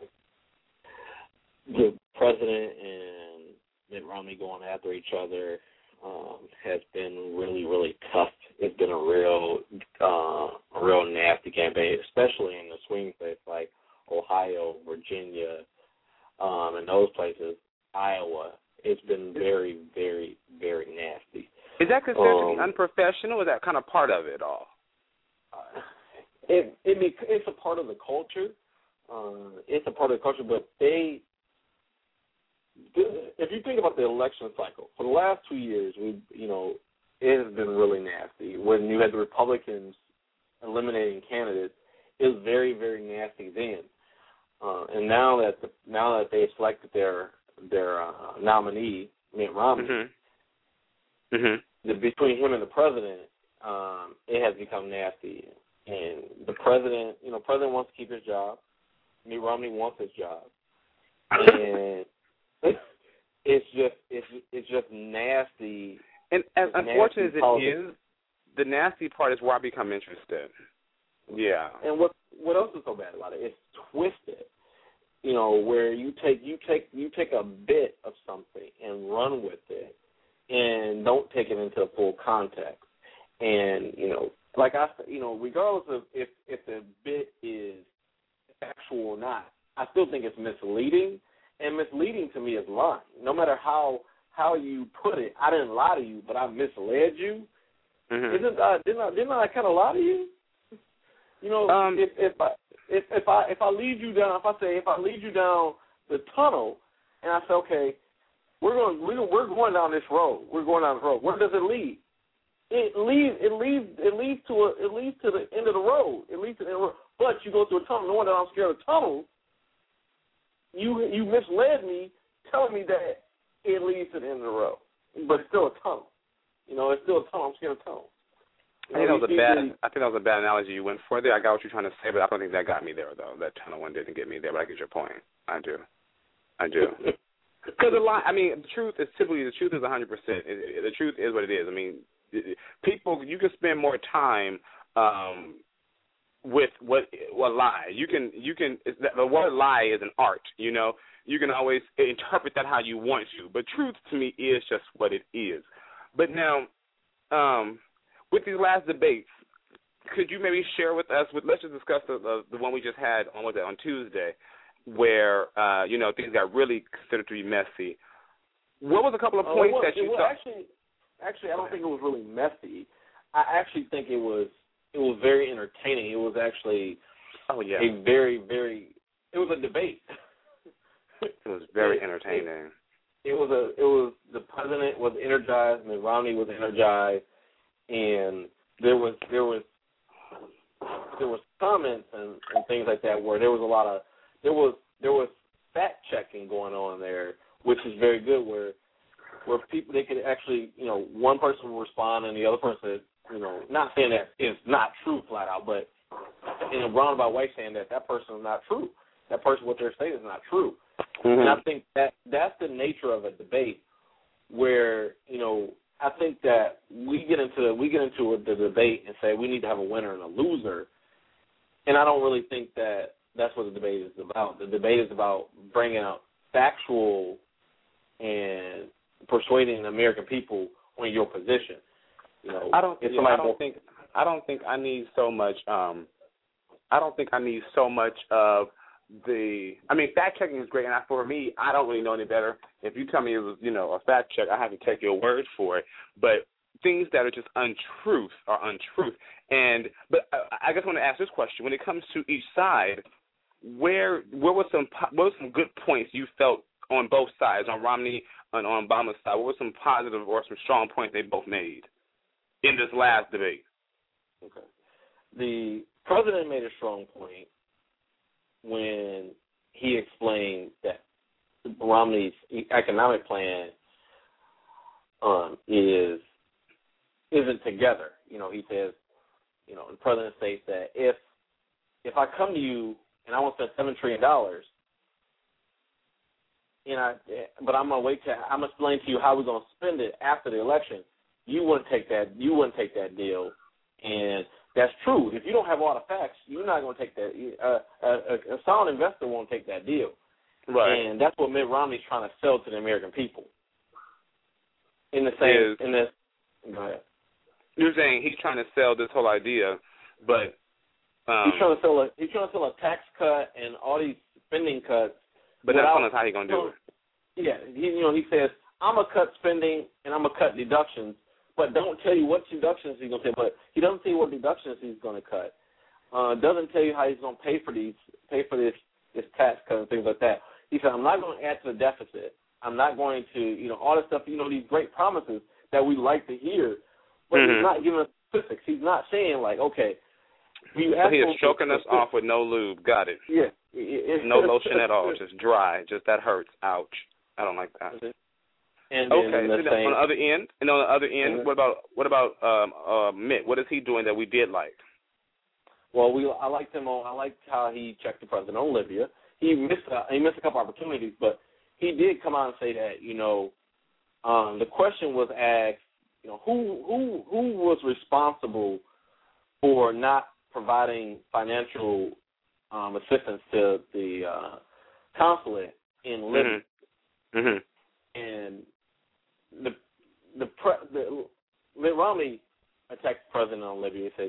president and Mitt Romney going after each other has been really, really tough. It's been a real nasty campaign, especially in the swing states like Ohio, Virginia, and those places, Iowa. It's been very, very, very nasty. Is that considered to be unprofessional, or is that kind of part of it all? It's a part of the culture. It's a part of the culture, but if you think about the election cycle, for the last 2 years, it has been really nasty. When you had the Republicans eliminating candidates, it was very, very nasty then. And now that they've selected their nominee, Mitt Romney, between him and the president, it has become nasty. And the president wants to keep his job. Mitt Romney wants his job, and it's just nasty. And as unfortunate as it is, the nasty part is where I become interested. Yeah. And what else is so bad about it? It's twisted. You know, where you take a bit of something and run with it, and don't take it into full context. And like I said, regardless of if the bit is actual or not, I still think it's misleading. And misleading to me is lying. No matter how you put it, I didn't lie to you, but I misled you. Mm-hmm. Didn't I kind of lie to you? If I lead you down, if I lead you down the tunnel, and I say, okay, we're going down this road. We're going down this road. Where does it lead? It leads to the end of the road. It leads to the end of the road. But you go through a tunnel. Knowing that I'm scared of tunnels, you misled me, telling me that it leads to the end of the road. But it's still a tunnel. It's still a tunnel. I'm scared of tunnels. I think that was a bad analogy you went for there. I got what you're trying to say, but I don't think that got me there, though. That tunnel one didn't get me there, but I get your point. I do. Because the truth is 100%. The truth is what it is. I mean, people, you can spend more time with what lie. You can. The word lie is an art. You can always interpret that how you want to, but truth to me is just what it is. But now, with these last debates, could you maybe share with us? Let's just discuss the one we just had on Tuesday, where things got really considered to be messy. What was a couple of points that you thought? Actually, I don't think it was really messy. I actually think it was very entertaining. It was actually a very, very. It was a debate. It was very entertaining. It was the president was energized, Mitt Romney was energized, and there was comments and things like that where there was fact checking going on there, which is very good. Where people, they could actually, one person will respond and the other person, not saying that it's not true flat out, but in a roundabout way saying that person is not true. That person, what they're saying is not true. Mm-hmm. And I think that's the nature of a debate where, I think that we get into the debate and say we need to have a winner and a loser, and I don't really think that that's what the debate is about. The debate is about bringing out factual and persuading the American people on your position. You know, I don't think I need so much of the. I mean, fact checking is great, and for me, I don't really know any better. If you tell me it was, a fact check, I have to take your word for it. But things that are just untruth are untruth. But I guess I want to ask this question: when it comes to each side, where were some good points you felt on both sides, on Romney and on Obama's side? What were some positive or some strong points they both made in this last debate? Okay. The president made a strong point when he explained that Romney's economic plan isn't together. He says, the president states that if I come to you and I want to spend $7 trillion, but I'm gonna explain to you how we're gonna spend it after the election, you wouldn't take that deal, and that's true. If you don't have all the facts, you're not going to take that. A sound investor won't take that deal. Right. And that's what Mitt Romney's trying to sell to the American people. Go ahead. You're saying he's trying to sell this whole idea, but he's trying to sell a tax cut and all these spending cuts. But that's not how he's going to do it. Yeah, he says, I'm going to cut spending and I'm going to cut deductions, but don't tell you what deductions he's going to take. But he doesn't tell you what deductions he's going to cut. Doesn't tell you how he's going to pay for this tax cut and things like that. He said, I'm not going to add to the deficit. I'm not going to, all this stuff, these great promises that we like to hear, but he's not giving us specifics. He's not saying, like, okay. He is choking us off with no lube. Got it. Yeah. No lotion at all. Just dry. Just that hurts. Ouch. I don't like that. And okay. So on the other end, what about Mitt? What is he doing that we did like? Well, I liked him I liked how he checked the president on Libya. He missed a couple opportunities, but he did come out and say that the question was asked, who was responsible for not providing financial assistance to the consulate in Libya. Mm-hmm. And Mitt Romney attacked the president on Libya. He says,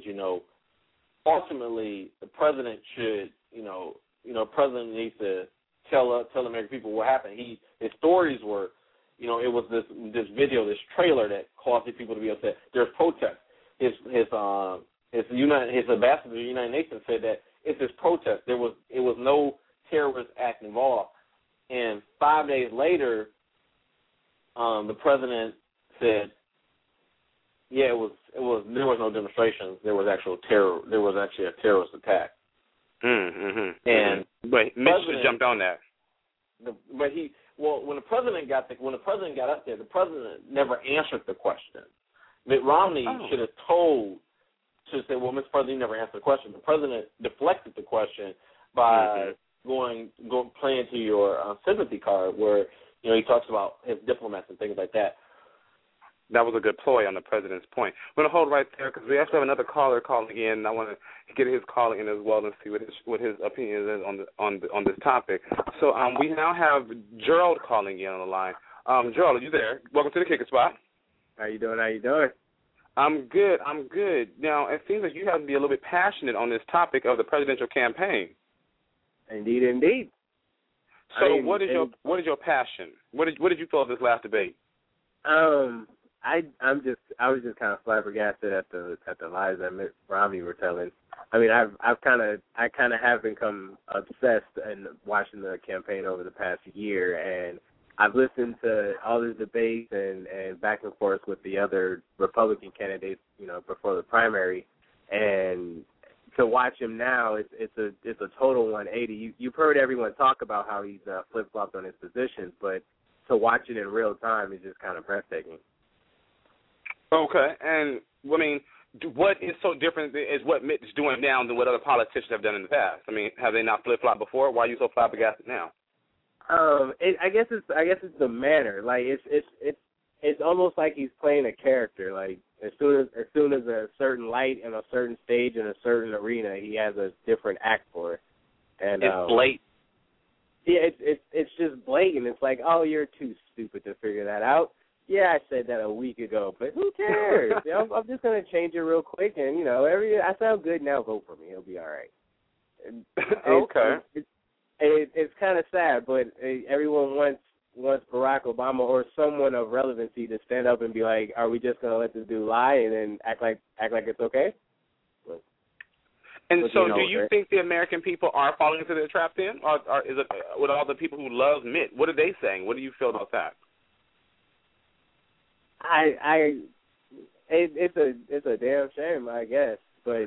ultimately the president should, president needs to tell the American people what happened. His stories were, it was this video, this trailer that caused the people to be upset. There's protests. His ambassador to the United Nations said that it's this protest. It was no terrorist act involved. And 5 days later, the president said, yeah, there was no demonstrations. There was actually a terrorist attack. And but Mitch jumped on that. When the president got up there, the president never answered the question. Mitt Romney should have said, well, Mr. President, you never answered the question. The president deflected the question by playing to your sympathy card, where he talks about his diplomats and things like that. That was a good ploy on the president's point. We're going to hold right there because we actually have another caller calling in, and I want to get his call in as well and see what his opinion is on this topic. So we now have Gerald calling in on the line. Gerald, are you there? Welcome to the Kicker Spot. How you doing? I'm good. Now, it seems like you have to be a little bit passionate on this topic of the presidential campaign. Indeed. So, what is your passion? What did you feel of this last debate? I was just kind of flabbergasted at the lies that Mitt Romney were telling. I mean, I kind of have become obsessed in watching the campaign over the past year, and I've listened to all the debates and back and forth with the other Republican candidates, before the primary, and to watch him now, it's a total 180. You've heard everyone talk about how he's flip-flopped on his positions, but to watch it in real time is just kind of breathtaking. Okay, and I mean, what is so different is what Mitt is doing now than what other politicians have done in the past? I mean, have they not flip-flopped before? Why are you so flabbergasted now? I guess it's the manner. Like it's it's almost like he's playing a character. Like as soon as a certain light and a certain stage in a certain arena, he has a different act for it. And it's blatant. Yeah, it's just blatant. It's like, oh, you're too stupid to figure that out. Yeah, I said that a week ago, but who cares? I'm just gonna change it real quick, and I sound good now. Vote for me; it'll be all right. Okay. It's kind of sad, but everyone wants Barack Obama or someone of relevancy to stand up and be like, "Are we just gonna let this dude lie and then act like it's okay?" And so, do you think the American people are falling into the trap then, or is it with all the people who love Mitt? What are they saying? What do you feel about that? It's a damn shame, I guess, but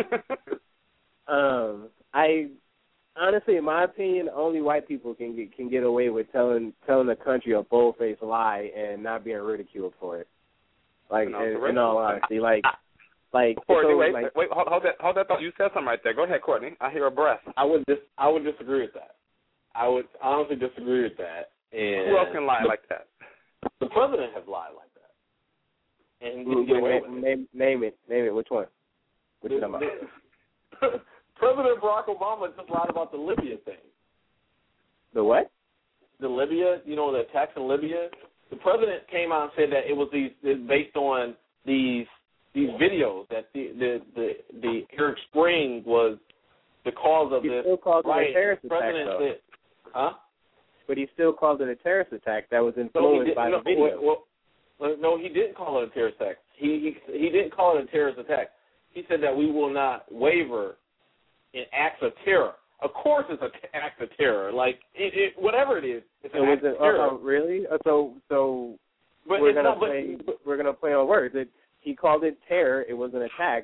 I honestly, in my opinion, only white people can get away with telling the country a bold-faced lie and not being ridiculed for it. Like, in all honesty, Courtney, wait, hold that thought. You said something right there. Go ahead, Courtney. I hear a breath. I would disagree with that. I would honestly disagree with that. And who else can lie like that? The president has lied like that. And he get away with it. Name it. Which one? What you talking about? President Barack Obama just lied about the Libya thing. The what? The Libya, the attacks in Libya. The president came out and said that it was based on these videos, that the Arab Spring was the cause of this. Still called it a terrorist attack, president though. said, huh? But he still called it a terrorist attack that was influenced by the video. No, he didn't call it a terrorist attack. He didn't call it a terrorist attack. He said that we will not waver in acts of terror. Of course, it's an act of terror. Like whatever it is, it's an act of terror. Oh, really? So we're gonna play on words. He called it terror. It was an attack.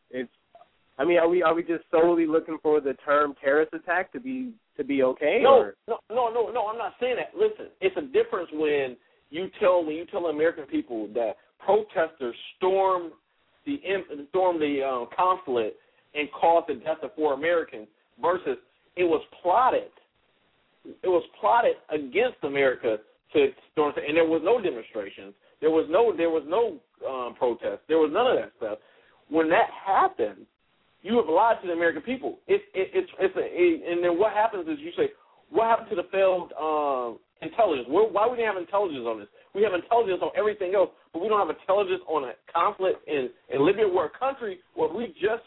Are we just solely looking for the term terrorist attack to be okay? No. I'm not saying that. Listen, it's a difference when you tell the American people that protesters stormed the consulate and caused the death of 4 Americans versus it was plotted. It was plotted against America to storm, and there was no demonstrations. There was no protest. There was none of that stuff. When that happened, you have lied to the American people. And then what happens is you say, what happened to the failed intelligence? Why we didn't have intelligence on this? We have intelligence on everything else, but we don't have intelligence on a conflict in Libya, where a country where we just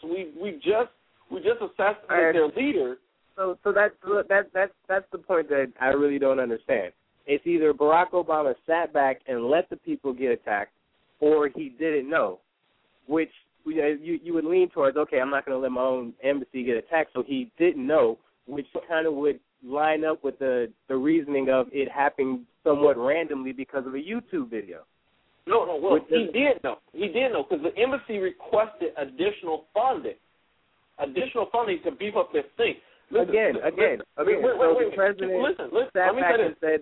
assassinated their leader. So that's the point that I really don't understand. It's either Barack Obama sat back and let the people get attacked, or he didn't know, which you would lean towards, okay, I'm not going to let my own embassy get attacked, so he didn't know, which kind of would line up with the reasoning of it happening somewhat randomly because of a YouTube video. Well, he did know. He did know because the embassy requested additional funding to beef up this thing. Listen, Again. The president sat back and said,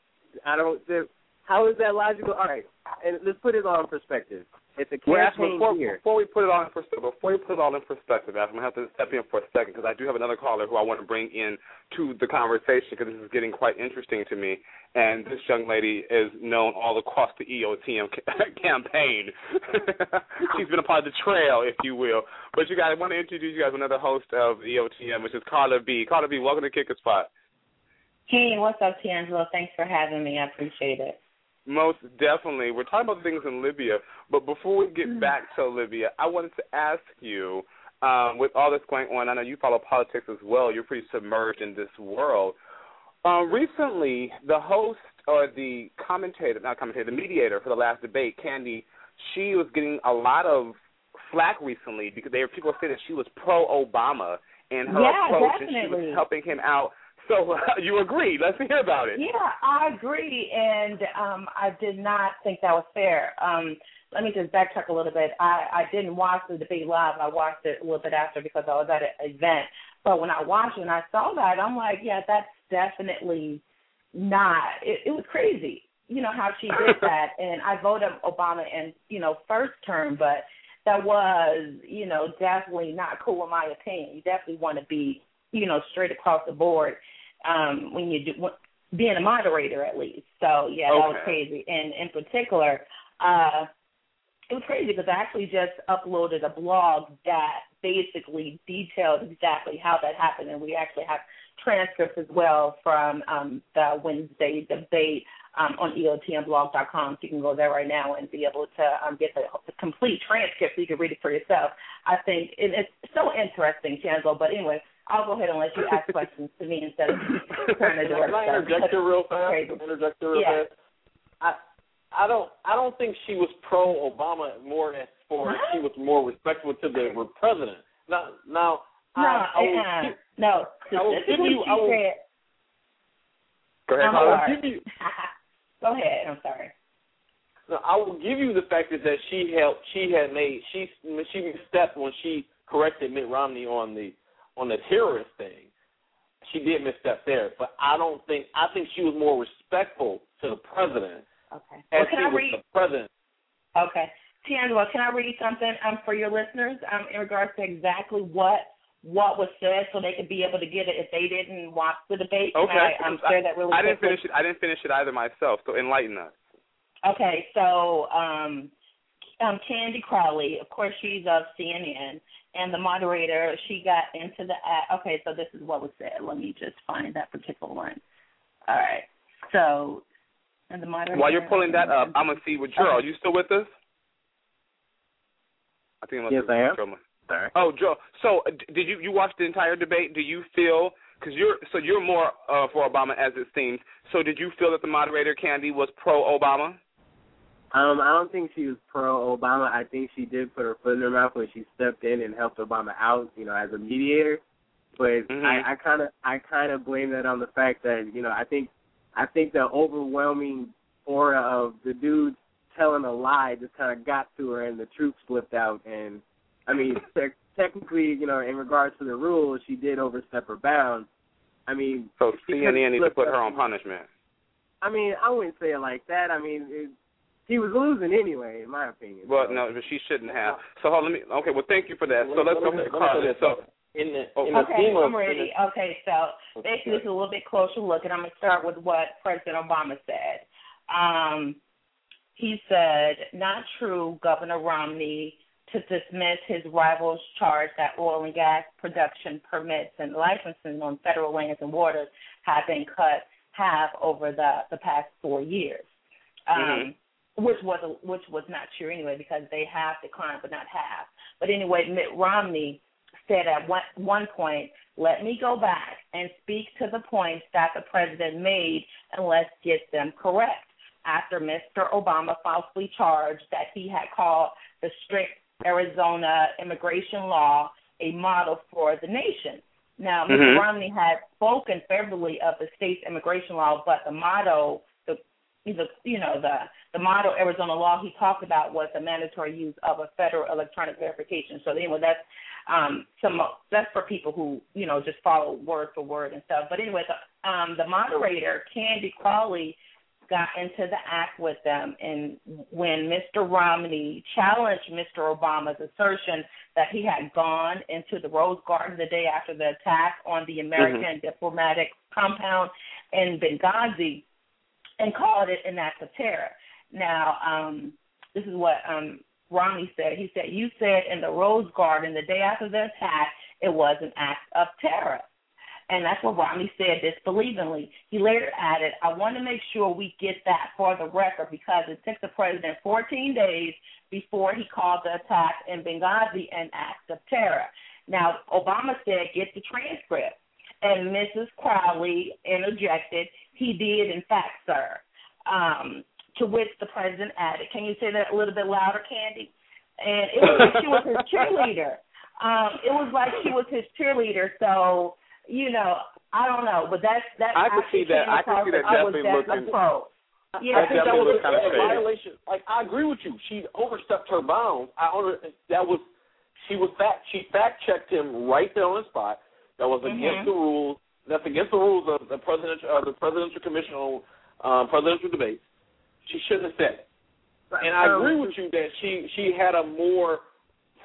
how is that logical? All right, and let's put it all in perspective. It's a campaign year. Before we put it all in perspective, I'm going to have to step in for a second because I do have another caller who I want to bring in to the conversation because this is getting quite interesting to me. And this young lady is known all across the EOTM campaign. She's been a part of the trail, if you will. But I want to introduce you guys to another host of EOTM, which is Carla B. Carla B, welcome to Kick a Spot. Hey, what's up, Tiangelo? Thanks for having me. I appreciate it. Most definitely. We're talking about things in Libya, but before we get back to Libya, I wanted to ask you, with all this going on, I know you follow politics as well. You're pretty submerged in this world. Recently, the host or the the mediator for the last debate, Candy, she was getting a lot of flack recently because people say that she was pro-Obama in her approach, definitely. And she was helping him out. So you agree. Let's hear about it. Yeah, I agree, and I did not think that was fair. Let me just backtrack a little bit. I didn't watch the debate live. I watched it a little bit after because I was at an event. But when I watched it and I saw that, I'm like, yeah, that's definitely not. It was crazy, how she did that. And I voted Obama in, first term, but that was, definitely not cool in my opinion. You definitely want to be, straight across the board. When you do, being a moderator at least. So, yeah, that was crazy. And in particular, it was crazy because I actually just uploaded a blog that basically detailed exactly how that happened, and we actually have transcripts as well from the Wednesday debate on EOTMblog.com. So you can go there right now and be able to get the complete transcript so you can read it for yourself. I think it's so interesting, Tiangelo. But anyway, I'll go ahead and let you ask questions to me instead of trying to do it. Can I interject here real fast? I don't think she was pro-Obama more as for she was more respectful to the president. Now, Go ahead. Go ahead. I'm sorry. No, I will give you the fact that she misstepped when she corrected Mitt Romney on the terrorist thing. She did misstep there, but I think she was more respectful to the president. Okay. As she was the president. Okay. Tiangelo, can I read something for your listeners in regards to exactly what was said so they could be able to get it if they didn't watch the debate? Okay. Share that really quickly? I didn't finish it either myself, so enlighten us. Okay, so Candy Crowley, of course, she's of CNN, and the moderator, she got into the okay, so this is what was said. Let me just find that particular one. All right. So, and the moderator. While you're pulling that up, I'm going to see with Joe. Are you still with us? Yes, I am. Sorry. Oh, Joe. So, did you watch the entire debate? Do you feel because you're more for Obama as it seems? So, did you feel that the moderator Candy was pro-Obama? I don't think she was pro-Obama. I think she did put her foot in her mouth when she stepped in and helped Obama out, as a mediator. But I kind of blame that on the fact that I think the overwhelming aura of the dude telling a lie just kind of got to her, and the truth slipped out. And I mean, technically, in regards to the rules, she did overstep her bounds. I mean, so CNN needs to put her on punishment. I mean, I wouldn't say it like that. I mean, he was losing anyway, in my opinion. Well, no, but she shouldn't have. So thank you for that. So let's go to Carla. I'm ready. Okay, so basically this is a little bit closer look, and I'm going to start with what President Obama said. He said, not true, Governor Romney, to dismiss his rival's charge that oil and gas production permits and licensing on federal lands and waters have been cut half over the past 4 years. Which was not true anyway, because they have declined but not half. But anyway, Mitt Romney said at one point, let me go back and speak to the points that the president made and let's get them correct. After Mr. Obama falsely charged that he had called the strict Arizona immigration law a model for the nation. Now, Mr. Romney had spoken favorably of the state's immigration law, but the motto, the model Arizona law he talked about was the mandatory use of a federal electronic verification. So anyway, that's for people who just follow word for word and stuff. But anyway, the moderator Candy Crowley got into the act with them, and when Mr. Romney challenged Mr. Obama's assertion that he had gone into the Rose Garden the day after the attack on the American diplomatic compound in Benghazi, and called it an act of terror. Now, this is what Romney said. He said, you said in the Rose Garden the day after the attack it was an act of terror. And that's what Romney said disbelievingly. He later added, I want to make sure we get that for the record because it took the president 14 days before he called the attack in Benghazi an act of terror. Now, Obama said, get the transcript. And Mrs. Crowley interjected, he did, in fact, sir. To which the president added, can you say that a little bit louder, Candy? And it was like she was his cheerleader. It was like she was his cheerleader. So, I don't know, but that's I could see that. I could see that definitely looking. Yeah, that definitely looked kind of violation. Like I agree with you. She overstepped her bounds. She fact checked him right there on the spot. That was against the rules. That's against the rules of the presidential commission on presidential debates. She shouldn't have said it. And I agree with you that she had a more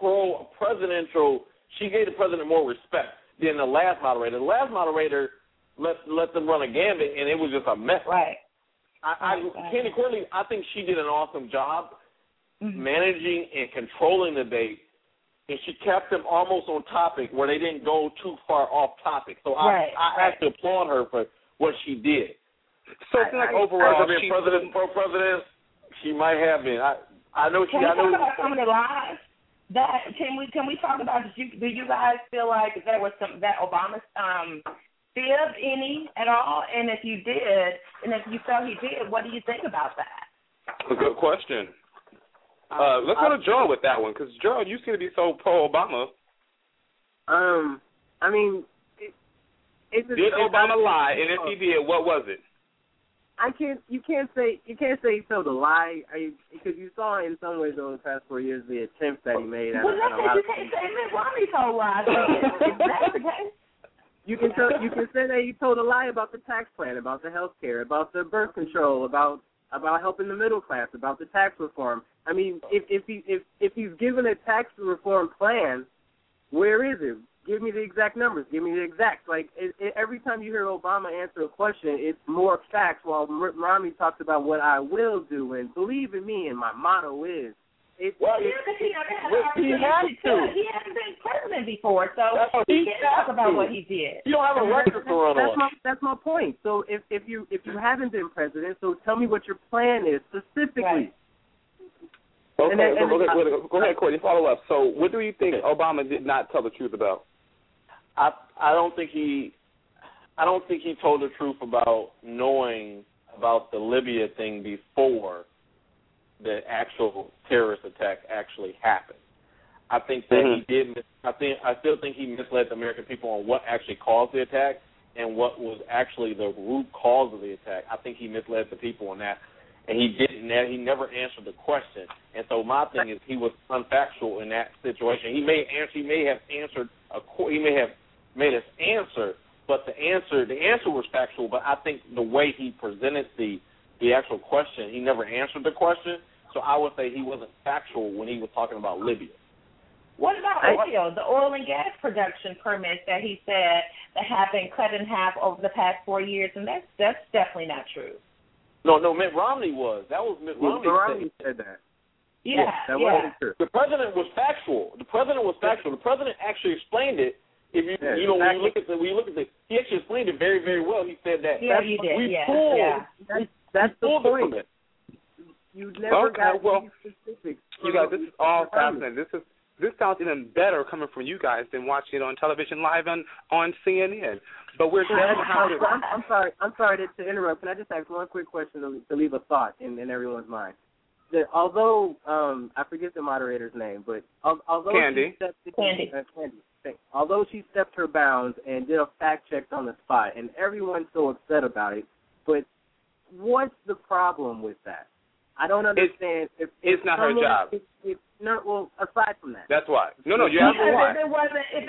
pro-presidential. She gave the president more respect than the last moderator. The last moderator let them run a gambit, and it was just a mess. Right. Candy Quigley, I think she did an awesome job managing and controlling the debate, and she kept them almost on topic where they didn't go too far off topic. So I have to applaud her for what she did. So it's like overall, she pro president, she might have been. I know she. Can we talk about some of the lies? Can we talk about? Do you guys feel like there was that Obama fibbed any at all? And if you did, and if you felt he did, what do you think about that? A good question. Let's go to Gerald with that one, because Gerald, you seem to be so pro Obama. I mean, did Obama lie? And if he did, what was it? You can't say he told a lie, because you saw in some ways over the past 4 years the attempts that he made. Well, you can't say Mitt Romney told lies. Is that the case? You can say that he told a lie about the tax plan, about the health care, about the birth control, about helping the middle class, about the tax reform. I mean, if he's given a tax reform plan, where is it? Give me the exact numbers. Give me the exacts. Like, every time you hear Obama answer a question, it's more facts, while Romney talks about what I will do, and believe in me, and my motto is. Because he hasn't been president before, so he can't talk about what he did. You don't have a record to run on. That's my point. So if you haven't been president, so tell me what your plan is specifically. Right. Okay, go ahead, Courtney, follow up. So what do you think Obama did not tell the truth about? I don't think he told the truth about knowing about the Libya thing before the actual terrorist attack actually happened. I think that he did. I still think he misled the American people on what actually caused the attack and what was actually the root cause of the attack. I think he misled the people on that, and he didn't. He never answered the question. And so my thing is, he was unfactual in that situation. He may have made us answer, but the answer was factual. But I think the way he presented the actual question, he never answered the question. So I would say he wasn't factual when he was talking about Libya. What about oil, the oil and gas production permits that he said that have been cut in half over the past 4 years, and that's definitely not true. No, Mitt Romney was. That was Mitt Romney. Romney said that. Yeah. Wasn't true. The president was factual. The president actually explained it. If you know, when you look at the, he actually explained it very, very well. He said that. Yeah, you did. That's the point. You never got specifics. You guys, this is all fascinating. This sounds even better coming from you guys than watching it on television live on CNN. But we're I'm sorry to interrupt. Can I just ask one quick question to leave a thought in everyone's mind? That although I forget the moderator's name, but although Candy. Although she stepped her bounds and did a fact check on the spot, and everyone's so upset about it, but what's the problem with that? I don't understand. It's not her job. Well, aside from that. That's why. No, you have to why. If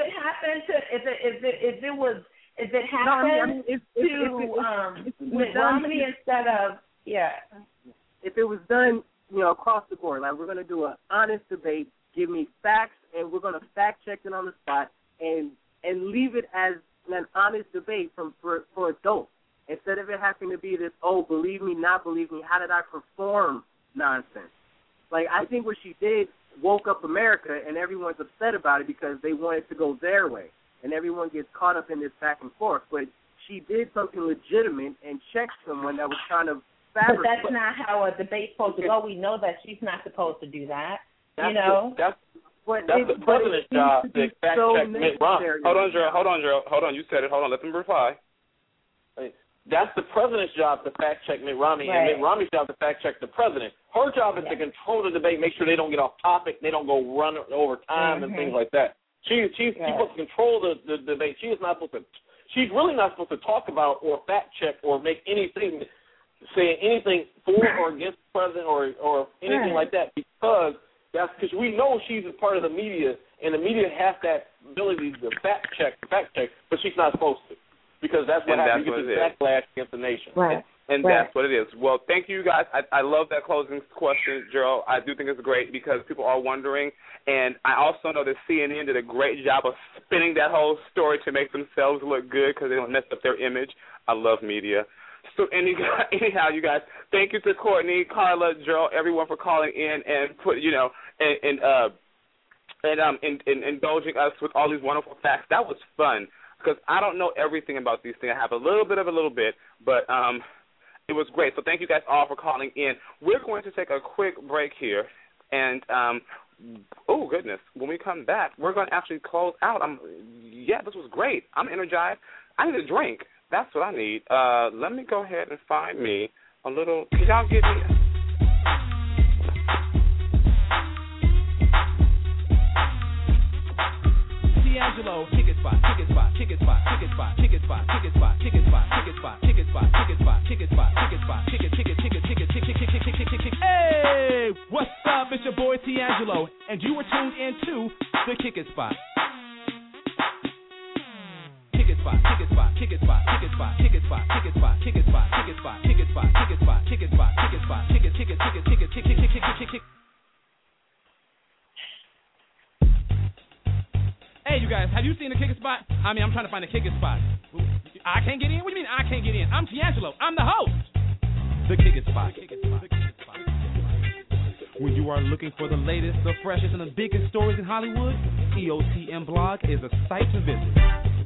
it happened to Mitt Romney instead of If it was done, across the board, like we're going to do an honest debate, give me facts, and we're going to fact check it on the spot, and leave it as an honest debate for adults. Instead of it having to be this, believe me, not believe me, how did I perform nonsense. Like, I think what she did woke up America, and everyone's upset about it because they want it to go their way. And everyone gets caught up in this back and forth. But she did something legitimate and checked someone that was trying to fabricate. But that's not how a debate's supposed to go. We know that she's not supposed to do that. That's the president's job to fact check Mitt Romney. Hold on, Gerald. You said it. Hold on. Let them reply. That's the president's job to fact check Mitt Romney, and Mitt Romney's job to fact check the president. Her job is to control the debate, make sure they don't get off topic, they don't go run over time and things like that. She's supposed to control the debate. She's really not supposed to talk about or fact check or make anything, say anything for or against the president or anything like that, because we know she's a part of the media, and the media has that ability to fact check, but she's not supposed to. Because that's what happens. You get this backlash against the nation. Right. And right. That's what it is. Well, thank you guys. I love that closing question, Gerald. I do think it's great because people are wondering. And I also know that CNN did a great job of spinning that whole story to make themselves look good because they don't mess up their image. I love media. So anyhow, you guys, thank you to Courtney, Carla, Gerald, everyone for calling in and indulging us with all these wonderful facts. That was fun because I don't know everything about these things. I have a little bit, but it was great. So thank you guys all for calling in. We're going to take a quick break here, and oh goodness, when we come back, we're going to actually close out. This was great. I'm energized. I need a drink. That's what I need. Let me go ahead and find me a little. Can y'all give me? D'Angelo, ticket spot. Hey, what's up? It's your boy D'Angelo, and you were tuned into the Kick It Spot. Hey, you guys, have you seen the Kick It Spot? I mean, I'm trying to find the Kick It Spot. I can't get in? What do you mean I can't get in? I'm D'Angelo. I'm the host. The Kick It Spot. When you are looking for the latest, the freshest, and the biggest stories in Hollywood, EOTM Blog is a site to visit.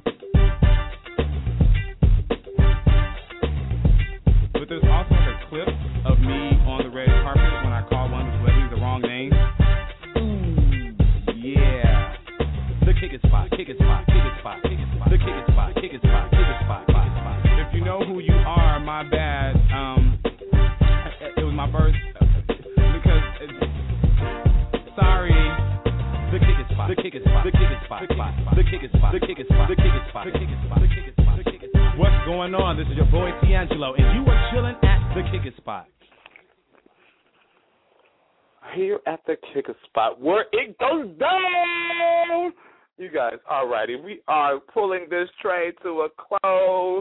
But there's also a clip of me on the red carpet when I call one of the wrong name. Ooh, yeah. The Kick It Spot. The Kick It Spot. If you know who you are, my bad. It was my birth. Sorry. The Kick It Spot. What's going on? This is your boy D'Angelo, and you are chilling at the Kick It Spot. Here at the Kick It Spot, where it goes down. You guys, alrighty, we are pulling this trade to a close.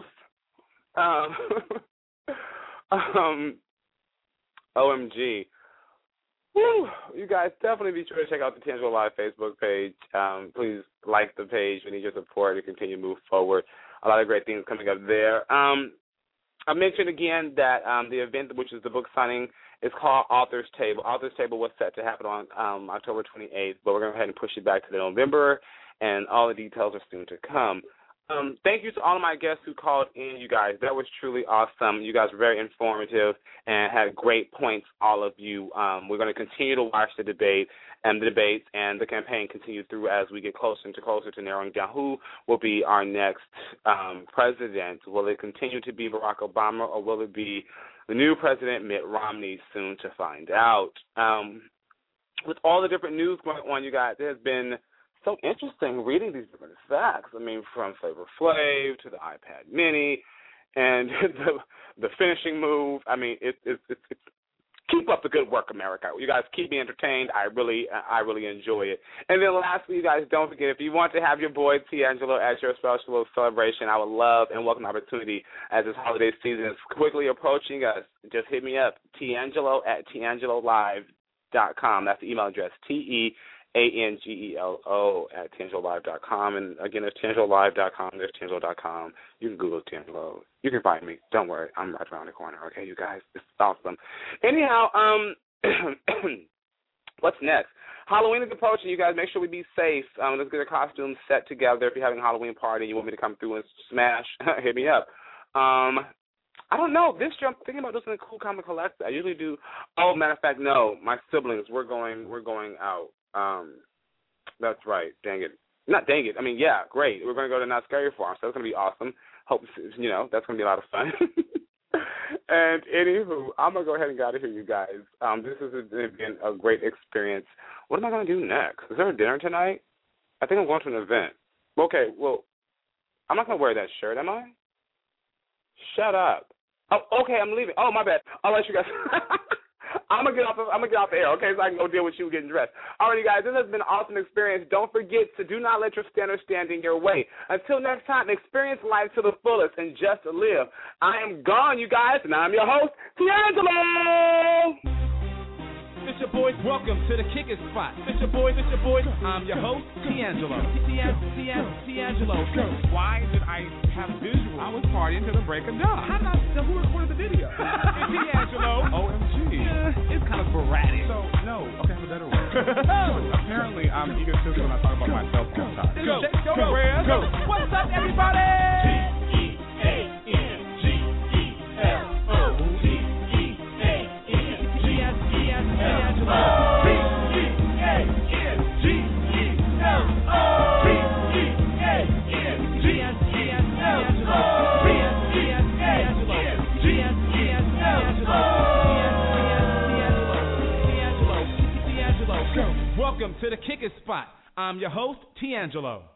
OMG. Woo. You guys definitely be sure to check out the D'Angelo Live Facebook page. Please like the page. We need your support to continue to move forward. A lot of great things coming up there. I mentioned again that the event, which is the book signing, is called Author's Table. Author's Table was set to happen on October 28th, but we're going to go ahead and push it back to November, and all the details are soon to come. Thank you to all of my guests who called in, you guys. That was truly awesome. You guys were very informative and had great points, all of you. We're going to continue to watch the debate and the debates and the campaign continue through as we get closer to narrowing down who will be our next president. Will it continue to be Barack Obama, or will it be the new president, Mitt Romney? Soon to find out. With all the different news going on, you guys, it has been so interesting reading these different facts. I mean, from Flavor Flav to the iPad Mini and the finishing move. I mean, it's keep up the good work, America. You guys keep me entertained. I really enjoy it. And then lastly, you guys, don't forget, if you want to have your boy D'Angelo at your special little celebration, I would love and welcome the opportunity as this holiday season is quickly approaching us. Just hit me up, D'Angelo at TeAngeloLive.com. That's the email address, TeAngelo at TeAngeloLive.com. And again, there's TeAngeloLive.com, there's TeAngelo.com. You can Google D'Angelo. You can find me. Don't worry. I'm right around the corner, okay, you guys? It's awesome. Anyhow, what's next? Halloween is approaching, you guys. Make sure we be safe. Let's get a costume set together. If you're having a Halloween party and you want me to come through and smash, hit me up. I don't know. This year I'm thinking about doing a cool comic collector. I usually do. Oh, matter of fact, no. My siblings, we're going out. That's right. Dang it. Not dang it. I mean, yeah, great. We're going to go to Not Scary Farm, so that's going to be awesome. Hope, that's going to be a lot of fun. And anywho, I'm going to go ahead and get out of here, you guys. This has been a great experience. What am I going to do next? Is there a dinner tonight? I think I'm going to an event. Okay, well, I'm not going to wear that shirt, am I? Shut up. Oh, okay, I'm leaving. Oh, my bad. I'll let you guys. I'm gonna get off the air, okay, so I can go deal with you getting dressed. Alrighty, guys, this has been an awesome experience. Don't forget to do not let your standards stand in your way. Until next time, experience life to the fullest and just live. I am gone, you guys, and I'm your host, D'Angelo. It's your boys. Welcome to the Kick It Spot. It's your boys. I'm your host, D'Angelo. D'Angelo. Why did I have visual? I was partying till the break of dawn. Who recorded the video? It's D'Angelo. OMG. Yeah, it's kind of sporadic. So, no. Okay, I have a better one. Apparently, I'm egotistical when I talk about myself all the time. Go. What's up, everybody? Welcome to the Kick It Spot. I'm your host, D'Angelo.